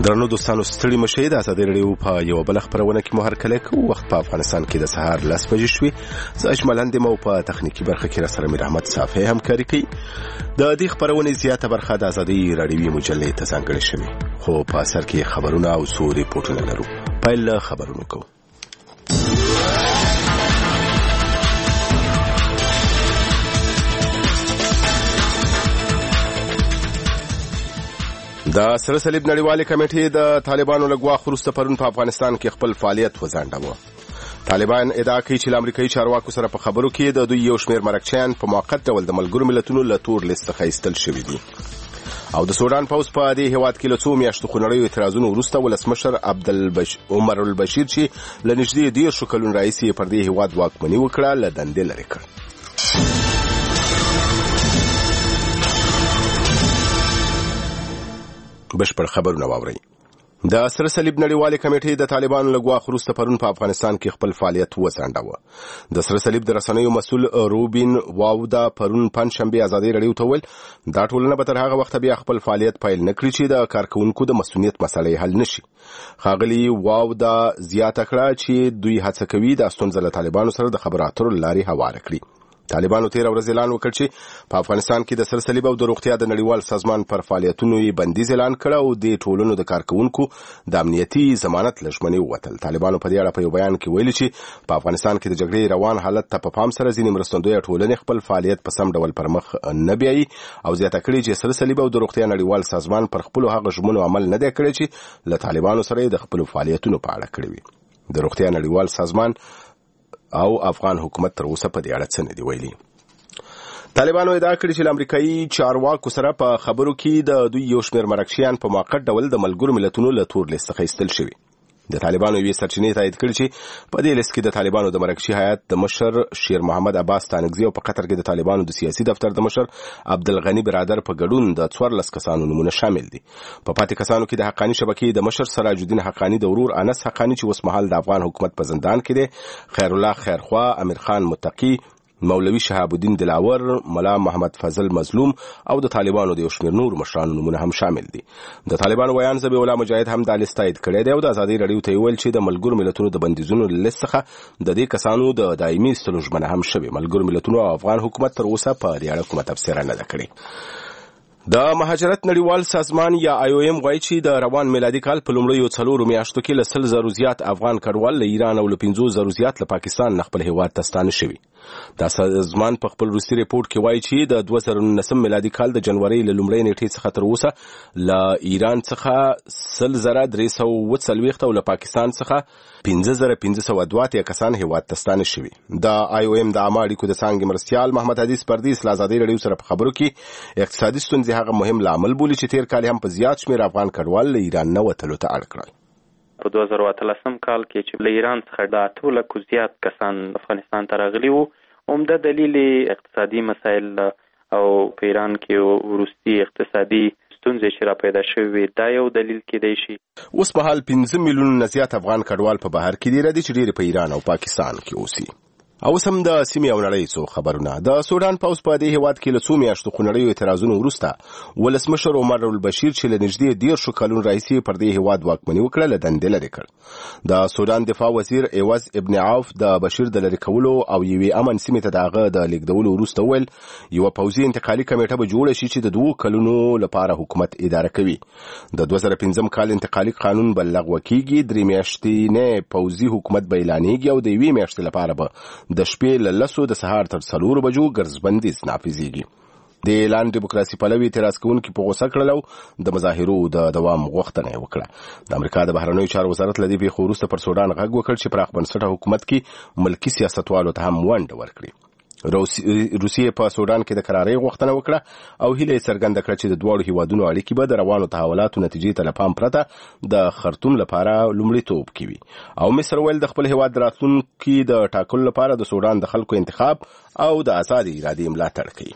درنو دوستانو ستړي مشئ د ازادي راډیو په یو بل خبرونه کې مو هرکلی کوو. وخت په افغانستان کې د سهار 10 بجې شوې. زه اجمل مو په تخنیکی برخه کې را سره میر احمد صافی همکاري کوي. د دې خبرونه زیاته برخه د ازادي راډیوي مجلې ته ځانګړې شوې، خو په اثر کې خبرونه او څو ریپورتونه لرو. پیل خبرونه کوو. د سره صلیب نړیوالې کمیټې د طالبانو لګواخ وروسته پرون په افغانستان کې خپل فعالیت وځنډاوه. طالبان ادعا کوي چې له امریکایي چارواکو سره په خبرو کې د دوی یو شمېر مرکچیان په موقت ډول د ملګرو ملتونو له تور لیست څخه ایستل شوي دي. او د سودان پوځ په دې هیواد کې له څو میاشتو خونړیو اعتراضونو وروسته ولسمشر عمر البشیر چې له نږدې 10 کلونو راهیسې پر دې هیواد واکمني وکړه له دندې لرې کړ. بشپړ خبرونه واورئ. د سره صلیب نړیوالې کمیټې د طالبانو لګواخ وروسته پرون په افغانستان کې خپل فعالیت وځنډاوه. د سره صلیب د رسنیو مسؤل روبین واودا پرون پنځشنبه ازادي راډیو ته ویل دا ټولنه به تر هغه وخت بیا خپل فعالیت پیل نه کړي چې د کارکونکو د مسؤلیت مسلې حل نشي. ښاغلي واودا زیاته کړه چې دوی هڅه کوي د ستونزې له طالبانو سره د خبرو اترو لارې هواره کړي. طالبانو 13 ورځې اعلان وکړ چې په افغانستان کې د سره صلیب او د روغتیا د نړیوال سازمان پر فعالیتونو یې بندیز اعلان کړ او د ټولنو د کارکونکو د امنیتي ضمانت له ژمنې ووتل. طالبانو په دې اړه په یو بیان کې ویلي چې په افغانستان کې د جګړې روان حالت ته په پام سره ځینې مرستندویه ټولنې خپل فعالیت په سم ډول پر مخ نه بیایي او زیاته کړي چې سره صلیب او د روغتیا نړیوال سازمان پر خپل هغه ژمنو عمل نه دی کړی چې له طالبانو سره د خپل فعالیتونو په اړه کړی وي. د روغتیا نړیوال سازمان او افغان حکومت تر اوسه په دې اړه څه نه دی ویلي. طالبانو ادعا کړې چې امریکایي چارواکو سره په خبرو کې د دوی یو شمېر مرکچیان په موقت ډول د ملګرو ملتونو له تور لیست څخه ایستل شوي. د طالبانو یوې سرچینې تایید کړي چې په دې لیست کې د طالبانو د مرکچي هیات د مشر شیر محمد عباس تانکزي او په قطر کې د طالبانو د سیاسي دفتر د مشر عبدالغني برادر په ګډون د 14 کسانو نومونه شامل دي. په پاتې کسانو کې د حقانی شبکې د مشر سراج الدین حقانی د ورور انس حقانی چې اوس مهال د افغان حکومت په زندان کې دی، خیر الله خیرخوا، امیر خان متقی، مولوی شهاب الدین دلاور، ملا محمد فضل مظلوم او د طالبانو د یو شمېر نور مشرانو نومونه هم شامل دي. د طالبانو ویان ذبیح الله مجاهد هم دا لیست تایید کړی دی او د ازادي راډیو ته ویل چې د ملګرو ملتونو د بندیزونو لیست څخه د دې کسانو د دایمي ایستلو ژمنه هم شوې. ملګرو ملتونو او افغان حکومت تر اوسه په دې اړه کومه تبصره نه ده کړې. د مهاجرت نړیوال سازمان یا IOM غواړي چې د روان میلادي کال په لومړیو 4 میاشتو کې له 100,000 زیات افغان کډوال له ایران او له 50,000 زیات له پاکستان نه خپل هیواد ته ستانه شوي. دا سازمان په خپل وروستي ریپورت کې وایي چې د 2019 میلادي کال د جنوري له لومړۍ نیټې څخه تر اوسه له ایران څخه 10,340 او له پاکستان څخه 15,502 کسان هیواد ته ستانه شوي. د IOM د عامه اړیکو د څانګې مرستیال محمد حدیث پردیس له ازادي راډیو سره په خبرو کې اقتصادي ستونزې هغه مهم لامل بولي چې تیر کال هم په زیات شمېر افغان کډوال له ایران نه وتلو ته اړ کړل. په 2013 کال کې چې له ایران څخه د 8 لکو زیات کسان افغانستان ته راغلي وو، عمده دلیل اقتصادي مسایل او په ایران کې وروستي اقتصادي ستونزې چې را پیدا شوې دا یو دلیل کېدای شي. اوس په حال 15 میلیونه زیات افغان کډوال په بهر کې دي ردي چې ډېر په ایران او پاکستان کې اوسي. او سم د سیمې او نړۍ څو خبرونه. د سودان پوځ په دې هیواد کې له څو میاشتو خونړیو اعتراضونو وروسته ولسمشر عمر البشیر چې له نږدې 10 کلونو راهیسې پر دې هیواد واکمني وکړه له دندې لرې کړ. د سودان دفاع وزیر عوض ابن عوف د بشیر د لرې کولو او یوې امن سیمې ته د هغه د لیږدولو وروسته ویل یوه پوځي انتقالي کمیټه به جوړه شي چې د 2 کلونو لپاره حکومت اداره کوي. د 2015 کال انتقالي قانون به لغوه کیږي، 3 میاشتې پوځي حکومت به اعلانېږي او د 1 میاشتې لپاره به د شپې له 10 د سهار تر 4 بجو ګرځبندیز نافذیږي. د اعلان دیموکراسي پلوي اعتراض کوونکي په غوسه کړل د مظاهرو د دوام غوښتنه یې وکړه. د امریکا د بهرنیو چارو وزارت له دې پیښو وروسته پر سودان غږ وکړ چې پراخ بنسټه حکومت کې ملکي سیاستوالو ته هم ونډه ورکړي. روسیې په سودان کې د قرارۍ غوښتنه وکړه او هیله یې څرګنده کړه چې د دواړو هیوادونو اړیکې به د روانو تحولاتو نتیجې ته له پام پرته د خرطوم لپاره لومړیتوب کوي. او مصر ویل د خپل هیواد راتلونکي د ټاکلو لپاره د سودان د خلکو انتخاب او د آزادې ارادې ملاتړ کوي.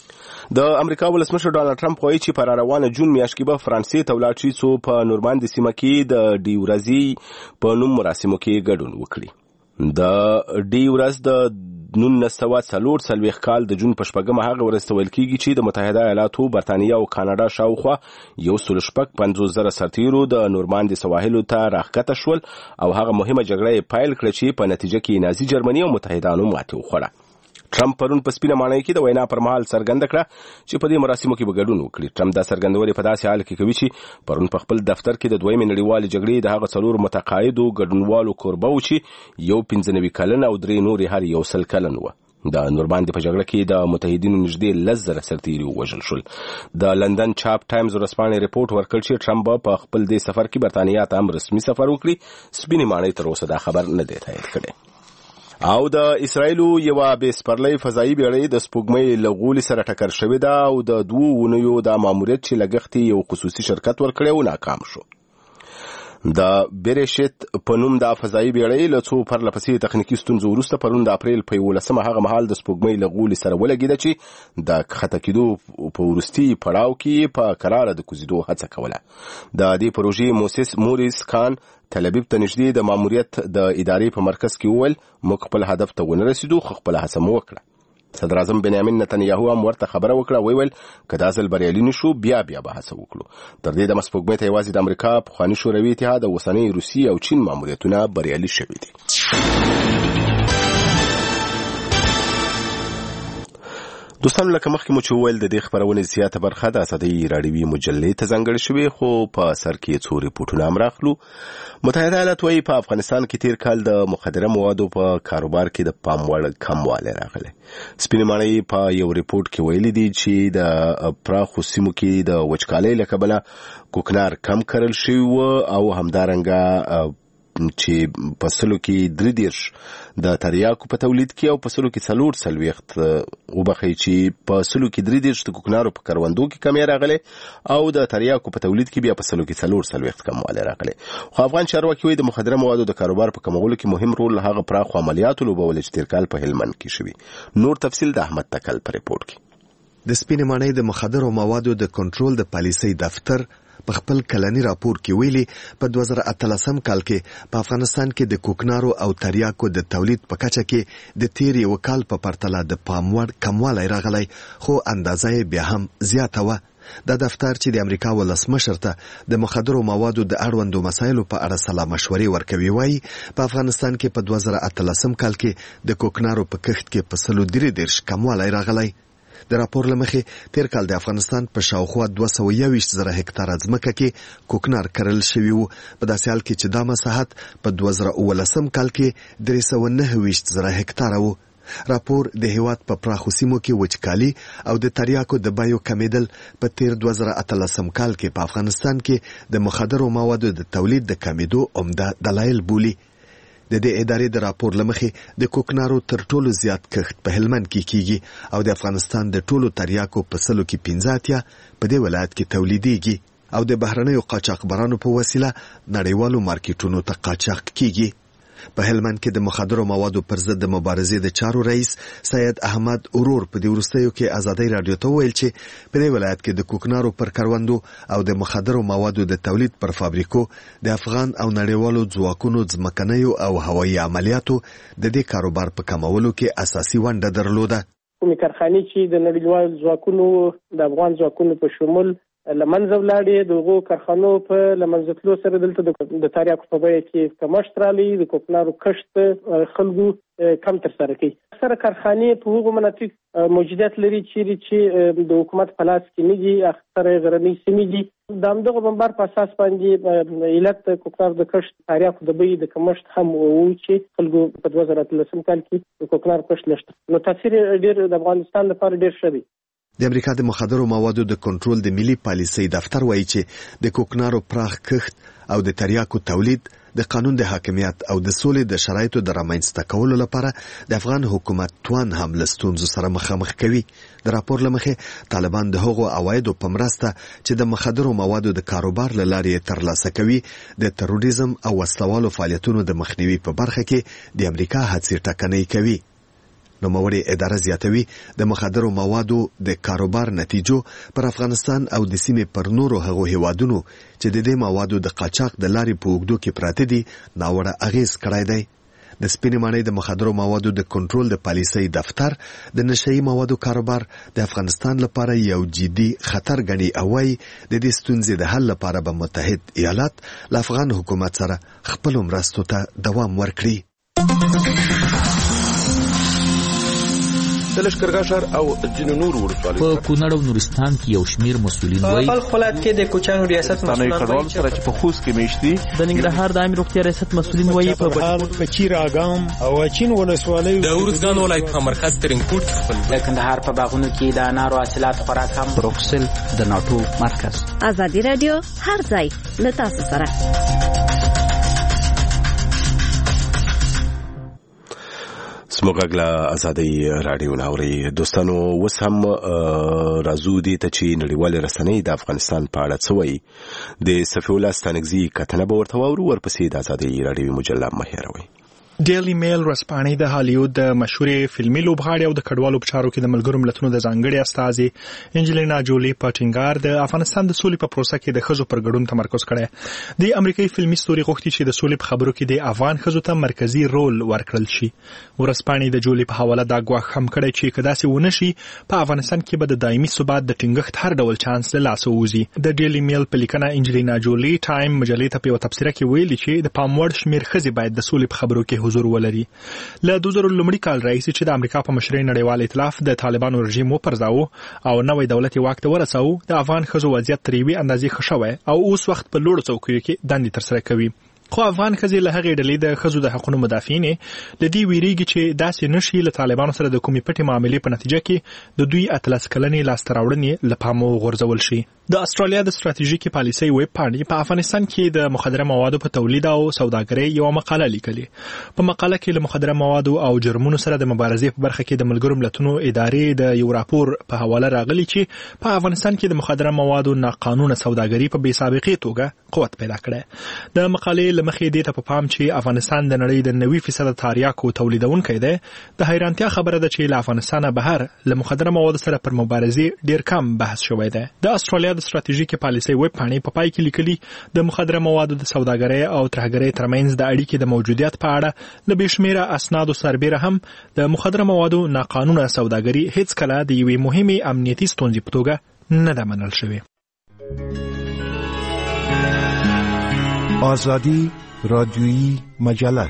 د امریکا ولسمشر ډانلډ ټرمپ وایي چې پر روانه جون میاشت کې به فرانسې ته ولاړ شي څو په نورماندي سیمه کې د ډي ورځې په نوم مراسمو کې ګډون وکړي. د ډي ورځ د 1940 کال د جون په 8 هغه ورځ ته ویل کیږي چې د متحده ایالاتو، برتانیا او کاناډا شاوخوا 150 سرتیرو د نورماندي سواحلو ته راښکته شول او هغه مهمه جګړه یې پیل کړه چې په نتیجه کې نازي جرمني او متحدانو ماتې وخوړه. ټرمپ پرون په سپینه ماڼۍ کې د وینا پر مهال څرګنده کړه چې په دې مراسمو کې به ګډون وکړي. ټرمپ دا څرګندونه په داسې حال کې کوي چې پرون په خپل دفتر کې د دویمې نړیوالې جګړې د هغه 4 متقاعدو ګډونوالو کوربه و چې یو 15 کلن او 3 نورې هر یو 100 کلن و. د نورماندي په جګړه کې د متحدینو نږدې 10,000 سرتیري ووژل شول. د لندن چاپ ټایمز ورځپاڼې ریپورت ورکړ چې ټرمپ په خپل دې سفر کې برتانیا ته هم رسمي سفر وکړي. سپینې ماڼۍ تر اوسه دا خبر نه دی تایید کړی. او د اسرایلو یو بیسپرلۍ فضایي بیړۍ د سپوږمۍ له غولي سره ټکر شوې ده او د 2 اونیو د ماموریت چې لګښت یو خصوصي شرکت ورکړی او ناکام شو. د بیرشت په نوم د فضایي بیړۍ له څو پرلپسې تخنیکي ستونزو وروسته پرون د اپریل په 11 هغه مهال د سپوږمۍ له غولي سره ولګېده چې د ښکته کېدو په وروستي پړاو کې په قراره د کوزیدو هڅه کوله. د دې پروژې موسس موريس کان تل ابیب ته نږدې د ماموریت د ادارې په مرکز کې وویل موږ خپل هدف ته ونه رسیدو خو خپل هڅه مو وکړه. صدر اعظم بنیامین نتنیاهو هم ورته خبره وکړه، ویل که دا ځل بریالي نشو بیا به هڅه وکړو. تر دې د سپوږمۍ ته یوازې د امریکا، پخواني شوروي اتحاد او اوسنۍ روسیې او چین ماموریتونه بریالي شوي دي. دوستان لکه مخکې مو چې وویل د دې خبرونې زیاته برخه د ازادۍ راډیوي مجلې ته ځانګړې شوې، خو په سر کې څو ریپورټونه هم راخلو. متحده ایالات وايي په افغانستان کې تیر کال د مخدره موادو په کاروبار کې د پام وړ کموالی راغلی. سپینې ماڼۍ په یو ریپورټ کې ویلي دي چې د پراخو سیمو کې د وچکالۍ له کبله کوکنار کم کرل شوی و او همدارنګه چې په سلو کې 33 د تریاکو په تولید کې او په سلو کې 440 وبخي چې په سلو کې 33 د کوکنارو په کروندو کې کمی راغلی او د تریاکو په تولید کې بیا په سلو کې 440 کموالی راغلی. خو افغان چارواکي وايي د مخدره موادو د کاروبار په کمولو کې مهم رول هغه پراخو عملیاتو لوبول چې تیر کال په هلمند کې شوي. نور تفصیل د احمد تکل په ریپورت کې. د سپینې ماڼۍ د مخدرو موادو د کنټرول د پالیسۍ دفتر په خپل کلنی راپور کې ویلي په 2013 کال کې په افغانستان کې د کوکنارو او تریاکو د تولید په کچه کې د تیر یو کال په پرتله د پام وړ کموالی راغلی، خو اندازه بیا هم زیاته وه. د دفتر چې د امریکا ولسمشر ته د مخدرو موادو د اړوندو مسایلو په اړه سلا مشورې ورکوي، وایي په افغانستان کې په 2013 کال کې د کوکنارو په کښت کې په 33 کموالی راغلی. د راپور لمخې تیر کال د افغانستان په شاوخوا 221,000 هکتاره ځمکه کې کوکنار کرل شوی وو، په داسې حال کې چې دا مساحت په 2019 کال کې 329,000 هکتاره وو. راپور د هیواد په پراخو سیمو کې وچکالي او د تریاکو د بیو کمیدل په تیر 2013 کال کې په افغانستان کې د مخدرو موادو د تولید د کمیدو عمده دلایل بولي. د دې ادارې د راپور لمخې د کوکنارو تر ټولو زیات کښت په هلمند کې کیږي او د افغانستان د ټولو تریاکو په سلو کې 15 په دې ولایت کې تولیدېږي او د بهرنیو قاچاقبرانو په وسیله نړیوالو مارکیټونو ته قاچاق کیږي. په هلمند کې د مخدرو موادو پر ضد د مبارزې د چارو رئیس سید احمد اورور په دې وروستیو کې ازادۍ راډیو ته ویل چې په دې ولایت کې د کوکنارو پر کروندو او د مخدرو موادو د تولید پر فابریکو د افغان او نړیوالو ځواکونو ځمکنیو او هوایي عملیاتو د دې کاروبار په کمولو کې اساسي ونډه درلوده. کومې کارخانې چې د نړیوالو ځواکونو د افغان ځواکونو په شمول لمنځه ولاړې، دغو کارخانو په لمنځه تلو سره دلته د تریاکو په بیه کې کمښت راغلی، د کوکنارو کښت خلکو کم ترسره کوي. اکثره کارخانې په هغو مناطق موجودیت لري چې د حکومت په لاس کې نه دي، اکثره غرنۍ سیمې دي. د همدغه بمبار په اساس باندې علت کوکنارو د کښت تریاکو د بیې د کمښت هم و چې خلکو په 2013 کال کې د کوکنارو کښت لږ، نو تاثیر ډېر د افغانستان لپاره ډېر ښه دی. د امریکا د مخدرو موادو د کنټرول د ملي پالیسۍ دفتر وایي چې د کوکنارو پراخ کښت او د تریاکو تولید د قانون د حاکمیت او د سولې د شرایطو د رامنځته کولو لپاره د افغان حکومت توان هم له ستونزو سره مخامخ کوي. د راپور له مخې طالبان د هغو عوایدو په مرسته چې د مخدرو موادو د کاروبار له لارې ترلاسه کوي د تروریزم او وسلوالو فعالیتونو د مخنیوي په برخه کې د امریکا هڅې ټکنۍ کوي. نوموړې اداره زیاتوي د مخدرو موادو د کاروبار نتیجو پر افغانستان او د سیمې پر نورو هغو هیوادونو چې د دې موادو د قاچاق د لارې په اوږدو کې پراته دي ناوړه اغیز کړی دی. د سپینې ماڼۍ د مخدرو موادو د کنټرول د پالیسۍ دفتر د نشئی موادو کاروبار د افغانستان لپاره یو جدي خطر ګڼي او وايي د دې ستونزې د حل لپاره به متحد ایالات له افغان حکومت سره خپل مرستو ته دوام ورکړي. د لشکرګاه او ځینو نور ولسوالیو په کونړ او نورستان کې یو شمیر مسؤلین وایي په ولایت کې د کوچانو ریاست مسؤلین کډوال سره چې په خوست کې میشتي د ننګرهار د عامه روغتیا ریاست مسؤلین وایي په چیر اګام او چین ولسوالیو د ورزګان ولایت په مرکز ترنګپورت خپل د کندهار په باغونو کې د انارو حاصلات خوراک هم بروکسل د ناتو مرکز. ازادي رادیو هر ځای له تاسو سره. سموږ له ازادي رادیو ناوري دوستانو وس هم رازو دي ته چې نړیوال رسنۍ د افغانستان په اړه څه وایي د صفي الله ستانکزي کتنه به ورته واورو ورپسې د ازادي رادیو مجله مهیروي. ډیلی میل ورځپاڼې د هالیوود د مشهورې فلمي لوبغاړي او د کډوالو په چارو کې د ملګرو ملتونو د ځانګړي استازي انجلینا جولی په ټینګار د افغانستان د سولې په پروسه کې د ښځو پر ګډون تمرکز کړی. د امریکایي فلمي ستوري غوښتي چې د سولې په خبرو کې د افغان ښځو ته مرکزی رول ورکړل شي. ورځپاڼې د جولی په حواله دا ګواښ هم کړی چې کدا سي ونه شي په افغانستان کې به د دایمي ثبات د ټینګښت هر ډول چانس له لاسه وځي. د ډیلی میل په لیکنه انجلینا جولی ټایم مجلې ته په تفسیر کې ویلي چې د پاموړ شمیر ښځې باید د سولې په خبرو کې حضور ولري. له 2000 کال راځي چې د امریکا په مشرۍ نړیوال ائتلاف د طالبانو رژیم وپرځاو او نوې دولت واک ته ورساو د افغان ښځو وضعیت تر یوې اندازې ښه شوی او اوس وخت په لوړو څوکیو کې دندې ترسره کوي. خو افغان ښځې له هغې ډلې د ښځو د حقوقو مدافعین له دې ویریږي چې داسې نشي له طالبانو سره د کومې پټې معاملې په نتیجه کې د دوی 18 کلنې لاسته راوړنې له پامه وغورځول شي. د استرالیا د ستراتیژیکي پالیسۍ ویب پاڼې په افغانستان کې د مخدره موادو په تولید او سوداګرۍ یو مقاله لیکلې. په مقاله کې له مخدره موادو او جرمونو سره د مبارزې په برخه کې د ملګرو ملتونو ادارې د یو راپور په حواله راغلي چې په افغانستان کې د مخدره موادو ناقانونه سوداګري په بې سابقې توګه قوت پیدا کړی. د مقالې لمخې دې ته په پام چې افغانستان د نړۍ د 90% تریاکو تولیدونکی دی. د حیرانتیا خبره ده چې له افغانستانه بهر له مخدره موادو سره پر مبارزې ډیر کم بحث شوی دی. د استرالیا د ستراتیژیکي پالیسۍ ویب پاڼې په پای کې لیکلي د مخدره موادو د سوداګرۍ او ترهګرۍ ترمنځ د اړیکې د موجودیت په اړه له بېشمیره اسنادو سربیره هم د مخدره موادو ناقانونه سوداګري هیڅ کله د یوې مهمې امنیتي ستونزې په توګه نه ده منل شوې. آزادی رادیویی مجله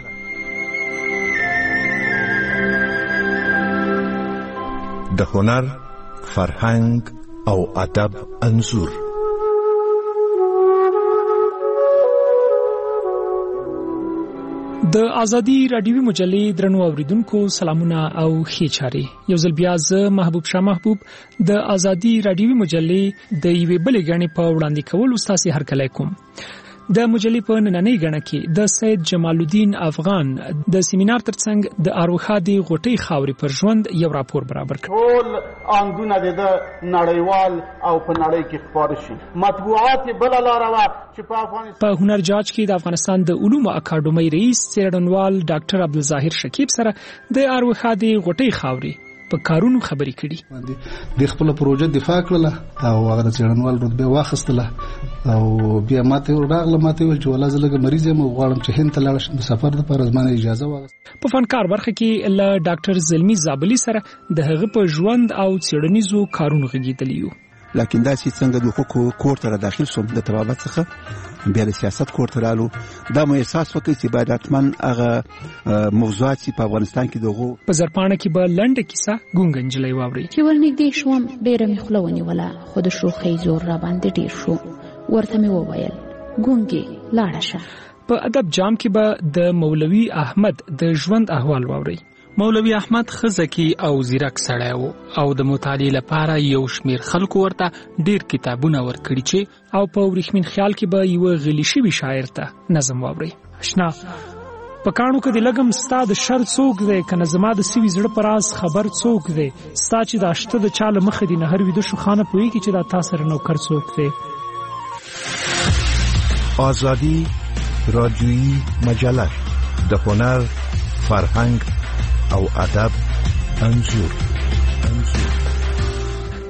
د هنر، فرهنګ او ادب انځور. د ازادي رادیوي مجلې درنو اوریدونکو سلامونه او ښې چاري. یو ځل بیا زه محبوب شاه محبوب د ازادي رادیوي مجلې د یوې بلې غړي په وړاندې کولو ستاسو هرکلی کوم. د مجلې په نننۍ غړه کې د سید جمال الدین افغان د سیمینار ترڅنګ د اروخادي غټي خاوري پر ژوند یو راپور برابر کړ. ټول اندونه د نړیوال او په نړۍ کې خبر شي. مطبوعات بل لاره چې په افغانستان په هنر جاج کې د افغانستان د علومو اکاډمۍ رئیس څېړنوال ډاکټر عبدالظاهر شکیب سره د اروخادي غټي خاوري په کارونو خبرې کړي. د خپل پروژه دفاع کړله او هغه د څېړنوال رتبه واخیستله او بیا ماته ورغله ماته چې ولا زلګه مریض یم غواړم چې هند ته لاړ شم د سفر لپاره زمانه اجازه واغست. په فنکار برخه کې له ډاکټر زلمی زابلی سره د هغه په ژوند او څېړنیزو کارونو غږیدلی یو. لکه دا چې څنګه د حقوقو کور ته داخل شوم د طبابت څخه بیا د سیاست کور ته رالو دا مې احساس وکړ چې باید حتما هغه موضوعات چې په افغانستان کې دغه په زرپانه کې به لنډه کیسه ګونګ نجلۍ واوري. چې ورنږدې شوم ډېره مې خوله ونیوله خو د شوخۍ زور را باندې ډېر شو. ورته مې وویل ګونګې لاړه شه. په ادب جام کې به د مولوي احمد د ژوند احوال واوري. مولوي احمد خزکی او زیرک سړی وو او د مطالعې لپاره یو شمیر خلکو ورته ډیر کتابونه ورکړي چې او په ورېښمین خیال کې به یو غلی شوی شاعر ته نظم واوري. آشنا په کانو کې د لګم ستا د شر څوک دی کنه زما د سوي زړه پر راز خبر څوک دی ستا چې د اشته د چاله مخ دی نه هر ویده شو خانه پويږي چې دا تاسو سره نوکر څوک دی. آزادی رادیویی مجله د هنر، فرهنګ او ادب انځور.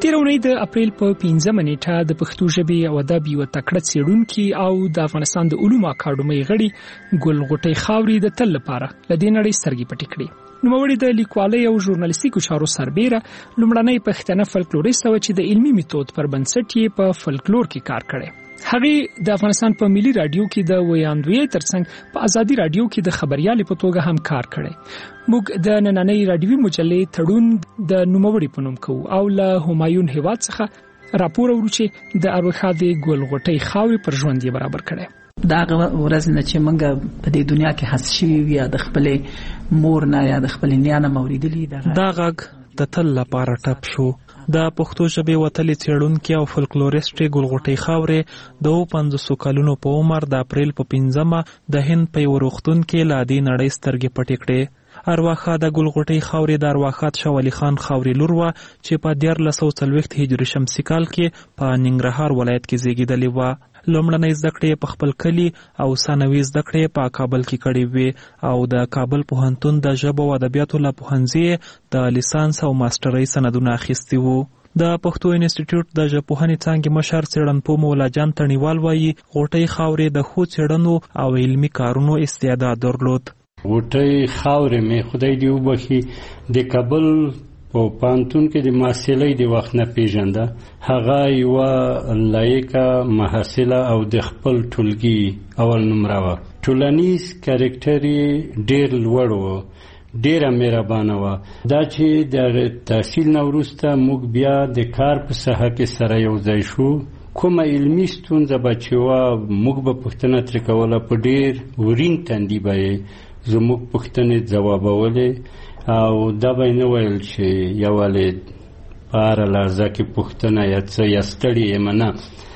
تیر اونۍ د اپریل په 15 نیټه د پښتو ژبې او ادب یو تکړه څېړونکي او د افغانستان د علومو اکاډمۍ غړي ګل غوټۍ خاوري د تل لپاره لدې نړۍ سترګې پټې کړې. نوموړي د لیکوالۍ او ژورنالیستیکو چارو سربیره لومړنۍ پښتنه فلکلوریست و چې د علمي میتود پر بنسټ یې په فلکلور کې کار کړی. هغه د افغانستان په ملي رادیو کې د ویاندوی ترڅنګ په ازادي رادیو کې د خبريالۍ په توګه هم کار کړی. موږ د نننۍ رادیوي مجلې تړون د نوموړي په نوم کوو او له همایون هیواد څخه راپور ورو چې د اروخادي ګل غوټۍ خاوري پر ژوند یې برابر کړی. دا ورځ نه چې موږ په دې دنیا کې حس شي یا د خپل مور نه یا د خپل نیا نه موریدلی دا غږ د تل لپاره ټپ شو. د پښتو ژبې وتلې څېړونکي او فلکلوریست ګل غوټۍ خاوري د 50 کلونو په عمر د اپریل په 15 د هند په یو روغتون کې لا دې نړۍ سترګې پټې کړې. ارواخا د ګل غوټۍ خاوري د ارواخات شوالي خان خاوري لور و چې په 1440 هجري شمسي کال کې په ننګرهار ولایت کې زیږیدلې و. لومړنۍ زده کړې په خپل کلي او ثانوي زده کړې په کابل کې کړې وې او د کابل پوهنتون د ژبو او ادبیاتو له پوهنځي د لیسانس او ماسترۍ سندونه اخیستي وو. د پښتو انسټیټیوټ د ژبپوهنې څانګې مشر څېړنپوه مولا جان تڼیوال وایي غوټۍ خاوري د ښو څېړنو او علمي کارونو استعداد درلود. غوټۍ خاوري مې خدای دې وبخي د کابل په پانتون کې د محصلۍ د وخت نه پیژنده. هغه یوه لایقه محصله او د خپل ټولګي اول نمره وه. ټولنیز کرکټر یې ډېر لوړ و، ډېره مهربانه وه. دا چې د تحصیل نه وروسته موږ بیا د کار په ساحه کې سره یو ځای شو، کومه علمي ستونزه به چې وه موږ به پوښتنه ترې کوله، په ډېر ورین تندي به یې زموږ پوښتنې ځوابولې او دا به نه ویل چې یوالې په هره لحظه کې پوښتنه یا څه یا ستړی یم، نه،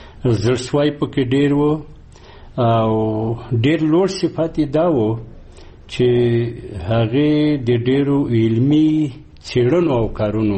زړسوی پکې ډېر و او ډېر لوړ صفت یې دا و چې هغې د ډېرو علمي څېړنو او کارونو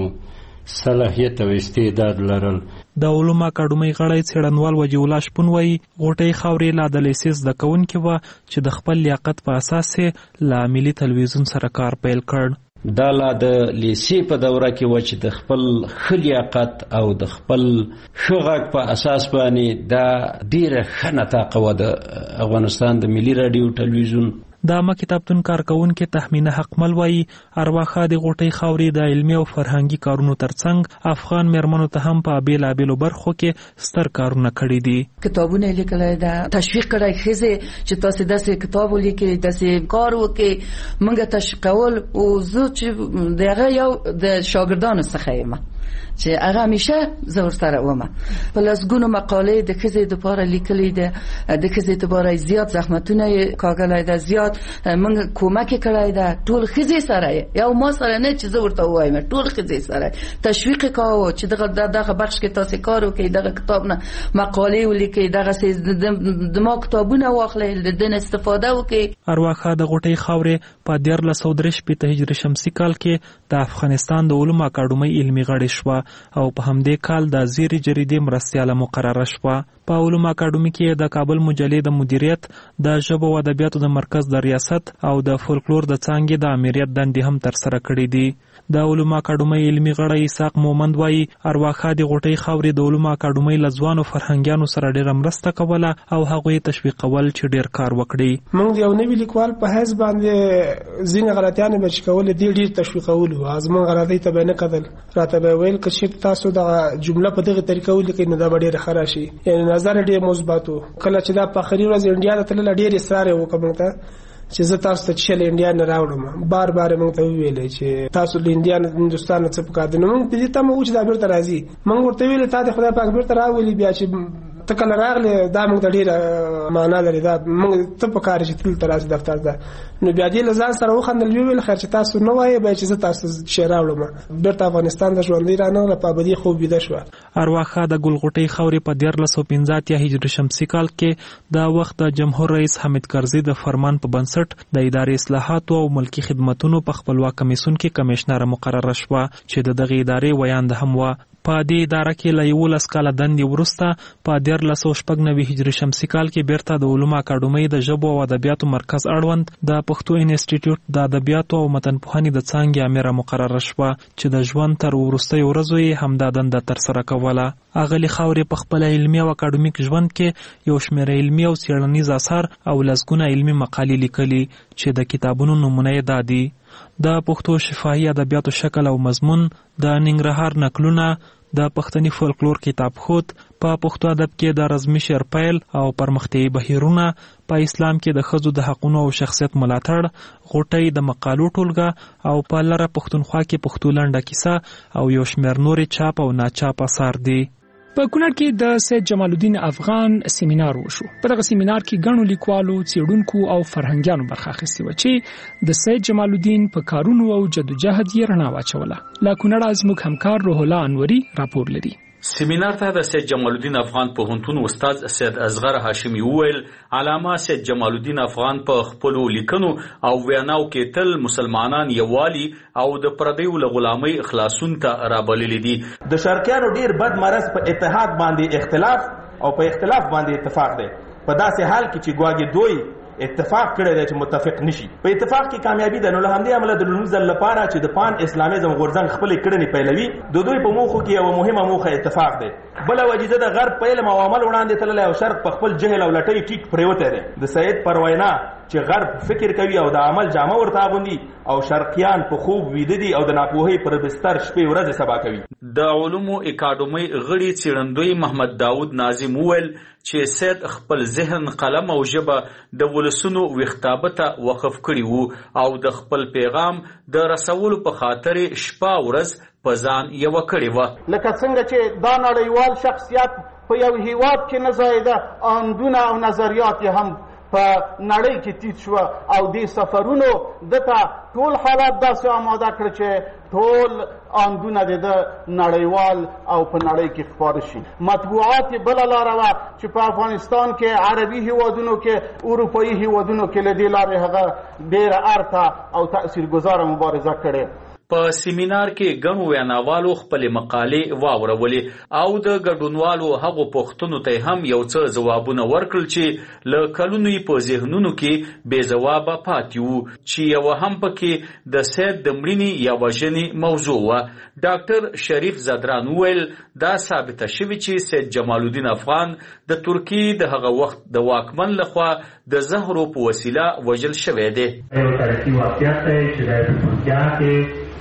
صلاحیت او استعداد لرل. د علومو اکاډمۍ غړی څېړنوال وجیح الله شپون وایي غوټۍ خاوري لا د لیسې زده کوونکې وه چې د خپل لیاقت په اساس یې له ملي تلویزیون سره کار پیل کړ. دا لا د لیسې په دوره کې و چې د خپل ښه لیاقت او د خپل ښه غږ په اساس باندې دا ډېره ښه نطاقه وه د افغانستان د ملي راډیو تلویزیون. د عامه کتابتون کارکونکې تحمینه حقمل وایي ارواخا د غوټۍ خاوري د علمي او فرهنګي کارونو ترڅنګ افغان میرمنو ته هم په بیلابیلو برخو کې ستر کارونه کړي دي. کتابونه لیکلای دا تشویق کړای خزه چې تاسو داسې کتاب ولیکئ، داسې کار وکړئ، موږ تشویقول او زه چې دغه یو د شاګردانو څخه یم چې هغه همیشه زه ورسره وم. په لسګونو مقالې د ښځې دپاره لیکلې ده، د ښځې دپاره زیات زحمتونه یې کاږلی ده، زیات موږ کومک یې کړی ده. ټول ښځې سره یې، یو ما سره نه چې زه ورته ووایم، ټول ښځې سره تشویق یې کاوه چې دغه بخش کې تاسې کار وکړئ، دغه کتاب نه مقالې ولیکئ، دغسې د ما کتابونه واخلئ، د دې نه استفاده وکړئ. ارواخا د غوټۍ خاوري په 1443 هجري شمسي کال کې د افغانستان د علومو اکاډمۍ علمي غړې شوه او په همدې کال د زیري جریدې مرستیاله مقرره شوه. په علومو اکاډمۍ کې د کابل مجلې د مدیریت، د ژبو او ادبیاتو د مرکز د ریاست او د فولکلور د څانګې د امریت دندې هم ترسره کړې دي. د علومو اکاډمۍ علمي غړی اسحاق مومند وایي ارواخا د غوټۍ خاوري د علومو اکاډمۍ له ځوانو فرهنګیانو سره ډېره مرسته کوله او هغوی تشویقول چې ډېر کار وکړي. موږ یو نوی لیکوال په حیث باندې ځینې غلطیانې به چې کولې دې ډېر تشویقولو، زموږ غلطۍ ته به نه کتل، راته به ویل که چېرته تاسو دغه جمله په دغه طریقه ولیکئ نو دا به ډېره ښه راشي. یعنې نظر یې ډېر مثبت و. کله چې دا په آخري ورځ انډیا ته تلله ډېر اصرار یې وکړ موږ ته چې زه تاسو ته چل انډیا نه راوړم. بار بار موږ ته ویلې چې تاسو له انډیا هندوستان څخه پکار دي. نو موږ په دې تمه و چې دا بیرته راځي. موږ ورته ویل تا د خدای پاک بیرته راولي، بیا چې ته کله راغلې دا موږ ته ډېره معنا لري، دا موږ ته پکار چې دلته راشي دفتر ته. نو بیا دې له ځان سره وخندل، ویل خیر چې تاسو نه وایئ بیا چې زه تاسو چې راوړم. بیرته افغانستان ته ژوندۍ رانغله، په ابدي خوب ویده شوه. ارواخا د ګل غوټۍ خاوري په 1415 هجري شمسي کال کې د وخت د جمهور رئیس حامد کرزي د فرمان په بنسټ د ادارې اصلاحاتو او ملکي خدمتونو په خپلواک کمیسیون کې کمشنر مقرره شوه چې د دغه ادارې ویاند هم و. په دې اداره کې له 11 کاله دندې وروسته په 1396 هجري شمسي کال کې بیرته د علومو اکاډمۍ د ژبو او ادبیاتو مرکز اړوند د پښتو انسټیټیوټ د ادبیاتو او متنپوهنې د څانګې امره مقرره شوه چې د ژوند تر وروستیو ورځو یې همدا دنده ترسره کوله. اغلې خاورې په خپل علمي او اکاډمیک ژوند کې یو شمېر علمي او څېړنیز اثار او لسګونه علمي مقالې لیکلي چې د کتابونو نومونه یې دا دي: د پښتو شفاهي ادبیاتو شکل او مضمون، د ننګرهار نکلونه، د پښتني فولکلور کتاب خود، په پښتو ادب کې د رزمي شعر پیل او پرمختیایي بهیرونه، په اسلام کې د ښځو د حقونو او شخصیت ملاتړ، غوټۍ د مقالو ټولګه او په لره پښتونخوا کې پښتو لنډه کیسه او یو شمېر نورې چاپ او ناچاپ اثار دي. په کونړ کې د سید جمال الدین افغان سیمینار وشو. په دغه سیمینار کې ګڼو لیکوالو، څېړونکو او فرهنګیانو برخه اخیستې وه چې د سید جمال الدین په کارونو او جدوجهد یې رڼا واچوله. له کونړه زموږ همکار روح الله انوري راپور لري. سیمینار ته د سید جمال الدین افغان پوهنتون استاد سید اصغر هاشمي وویل علامه سید جمال الدین افغان په خپلو لیکنو او ویناو کې تل مسلمانان یووالي او د پردیو له غلامۍ خلاصون ته رابللي دي. د شرقیانو ډیر بد مرض په اتحاد باندې اختلاف او په اختلاف باندې اتفاق دی. په داسې حال کې چې ګواګې دوی اتفاق کړی دی چې متفق نشي. په اتفاق کې کامیابی ده. نو له همدې امله د لومړي ځل لپاره چې د پان اسلامېزم غورځنګ خپلې کړنې پیلوي، د دوی په موخو کې یوه مهمه موخه اتفاق دی. بله وجیزه د غرب په علم او عمل وړاندې تللی او شرق په خپل جهل او لټۍ ټیک پرېوتی دی. د سید پر وینا چې غرب فکر کوي او د عمل جامه ورته اغوندي او شرقیان په خوب ویده دي او د ناپوهۍ پر بستر شپې ورځې سبا کوي. د علومو اکاډمۍ غړي څېړندوی محمد داود ناظم وویل چې سید خپل ذهن، قلم او ژبه د ولسونو ویښتابه ته وقف کړي وو او د خپل پیغام د رسولو په خاطر شپه ورځ په ځان یوه کړې وه. لکه څنګه چې دا نړیوال شخصیت په یو هیواد کې نه ځایېده، آندونه او نظریات یې هم په نړۍ کې تیت شوه او دې سفرونو دته ټول حالات داسې آماده کړ چې ټول آندونه د نړیوال او په نړۍ کې خپاره شي. مطبوعات یې بله لاره وه چې په افغانستان کې عربي هیوادونو کې، اروپایي هیوادونو کې له دې لارې هغه ډېره ارته او تاثیرګذاره مبارزه کړې. په سیمینار کې ګڼو ویناوالو خپلې مقالې واورولې او د ګډونوالو هغو پوښتنو ته هم یو څه ځوابونه ورکړل چې له کلونو یې په ذهنونو کې بې ځوابه پاتې وو، چې یوه هم پکې د سید د مړینې یا وژنې موضوع وه. ډاکټر شریف زدران وویل دا ثابته شوې چې سید جمال الدین افغان د ترکیې د هغه وخت د واکمن لخوا د زهرو په وسیله وژل شوی دی. یو تاریخي واقعیت دی چې د ترکیه کې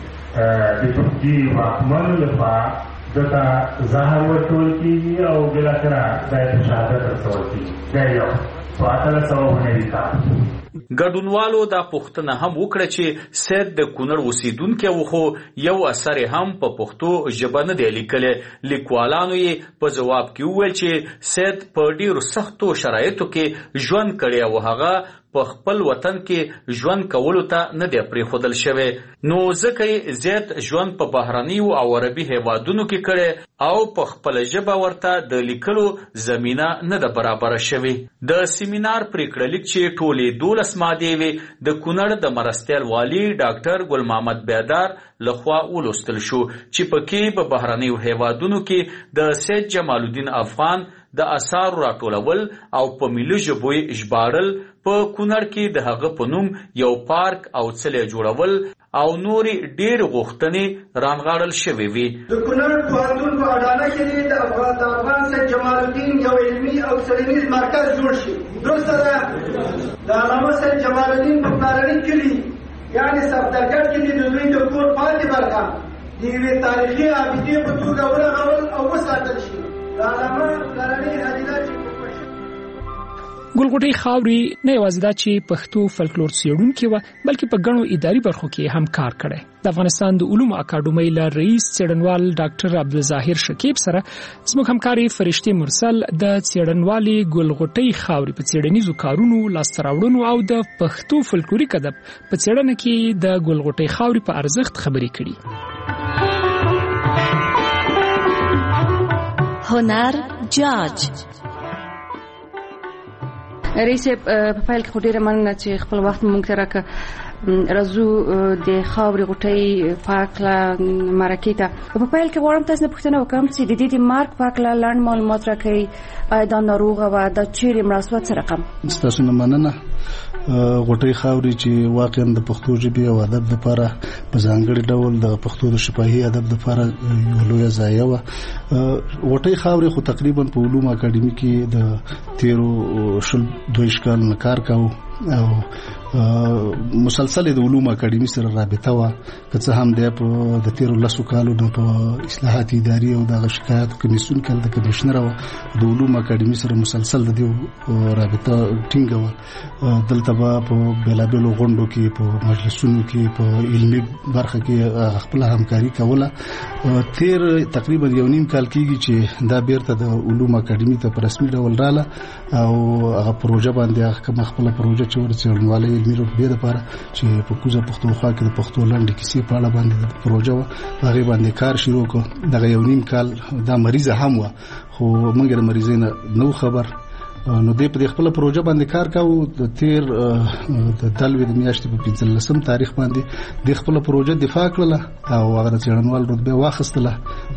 د ترکیې واکمن لخوا دته زهر ورکول کېږي او بالاخره دا یې په شهادت رسول کېږي. دا یو په 1890 کال ګډونوالو دا پوښتنه هم وکړه چې سید د کونړ اوسیدونکی و خو یو اثر هم په پښتو ژبه نه دی لیکلی. لیکوالانو یې په ځواب کې وویل چې سید په ډیرو سختو شرایطو کې ژوند کړی او هغه په خپل وطن کې ژوند کولو ته نه دی پرېښودل شوی، نو ځکه یې زیات ژوند په بهرنیو او عربي هیوادونو کې کړی او په خپله ژبه ورته د لیکلو زمینه نه ده برابره شوې. د سیمینار پریکړه لیک چې ټولې 12 مادې وې د کونړ د مرستیال والي ډاکټر ګل محمد بیدار لخوا ولوستل شو چې پکې په بهرنیو هیوادونو کې د سید جمال الدین افغان د آثارو راټولول او په ملي ژبو یې ژباړل، په کونړ کې د هغه په نوم یو پارک او څلی جوړول او نورې ډېرې غوښتنې رانغاړل شوې وې. د کونړ پوهنتون په اډانه کې د افغان سید جمال الدین یو علمي او څېړنیز مرکز جوړ شي. درسته ده د علامه سید جمال الدین په پلارني کلي یعنې صفدرګټ کې د دوی د کور پاتې برخه د یوې تاریخي ابدې په توګه ورغول او وساتل شي. د علامه پلارني هدیره ګلغوټۍ خاورې نه یوازې دا چې پښتو فلکلور څېړونکې وه بلکې په ګڼو اداري برخو کې هم کار کړی. د افغانستان د علومو اکاډمۍ له رئیس څېړنوال ډاکټر عبدالظاهر شکیب سره زموږ همکارې فرشتې مرسل د څېړنوالې ګلغوټۍ خاورې په څېړنیزو کارونو، لاسته راوړنو او د پښتو فلکلوریک ادب په څېړنه کې د ګلغوټۍ خاورې په ارزښت خبرې کړي. هنر جاج رئیس په پیل کې ډیره مننه چې خپل وخت مونږ ته راکړ. راځو د خاورې غوټۍ پاکله مرکې ته. په پیل کې غواړم تاسو نه پوښتنه وکړم چې د دې د مارک پاکله لاندې معلومات راکړئ. آیا دا ناروغه وه؟ دا چیرې مړه شوه؟ څه رقم؟ ستاسو نه مننه. غوټۍ خاورې چې واقعا د پښتو ژبې او ادب لپاره په ځانګړي ډول د پښتو د شفاهي ادب لپاره یو لویه ضایعه وه. غوټۍ خاورې خو تقریبا په علوم اکاډمي کې د 22 کال نه کار کاوه او مسلسل د علوم اکاډمي سره رابطه وه، که څه هم دی په د 13 کالو نه په اصلاحات اداري او د شکایت کمیسیون کې د کمشنر او د علوم اکاډمي سره مسلسل د دې رابطه ټینګه وه. دلته به په بیلابیلو غونډو کې په مجلسونو کې په علمي برخه کې خپل همکاري کوله. تقریبا 1.5 کال کېږي چې دا بیرته د علوم اکاډمي ته په رسمي ډول رااله او هغه پروژه باندې کوم خپل پروژه چې ورڅېړنوالۍ علمي رتبې لپاره چې په کوزه پښتونخوا کې د پښتو لنډې کیسې په اړه باندې پروژه وه، هغې باندې کار شروع کړ. دغه 1.5 کال دا مریضه هم وه خو موږ د مریضۍ نه نو خبر، نو دې په خپل پروژه باندې کار کاوه. د 13 د میاشتې په 15 تاریخ باندې د خپل پروژه دفاع کړله او هغه د څېړنوال رتبه واخیستله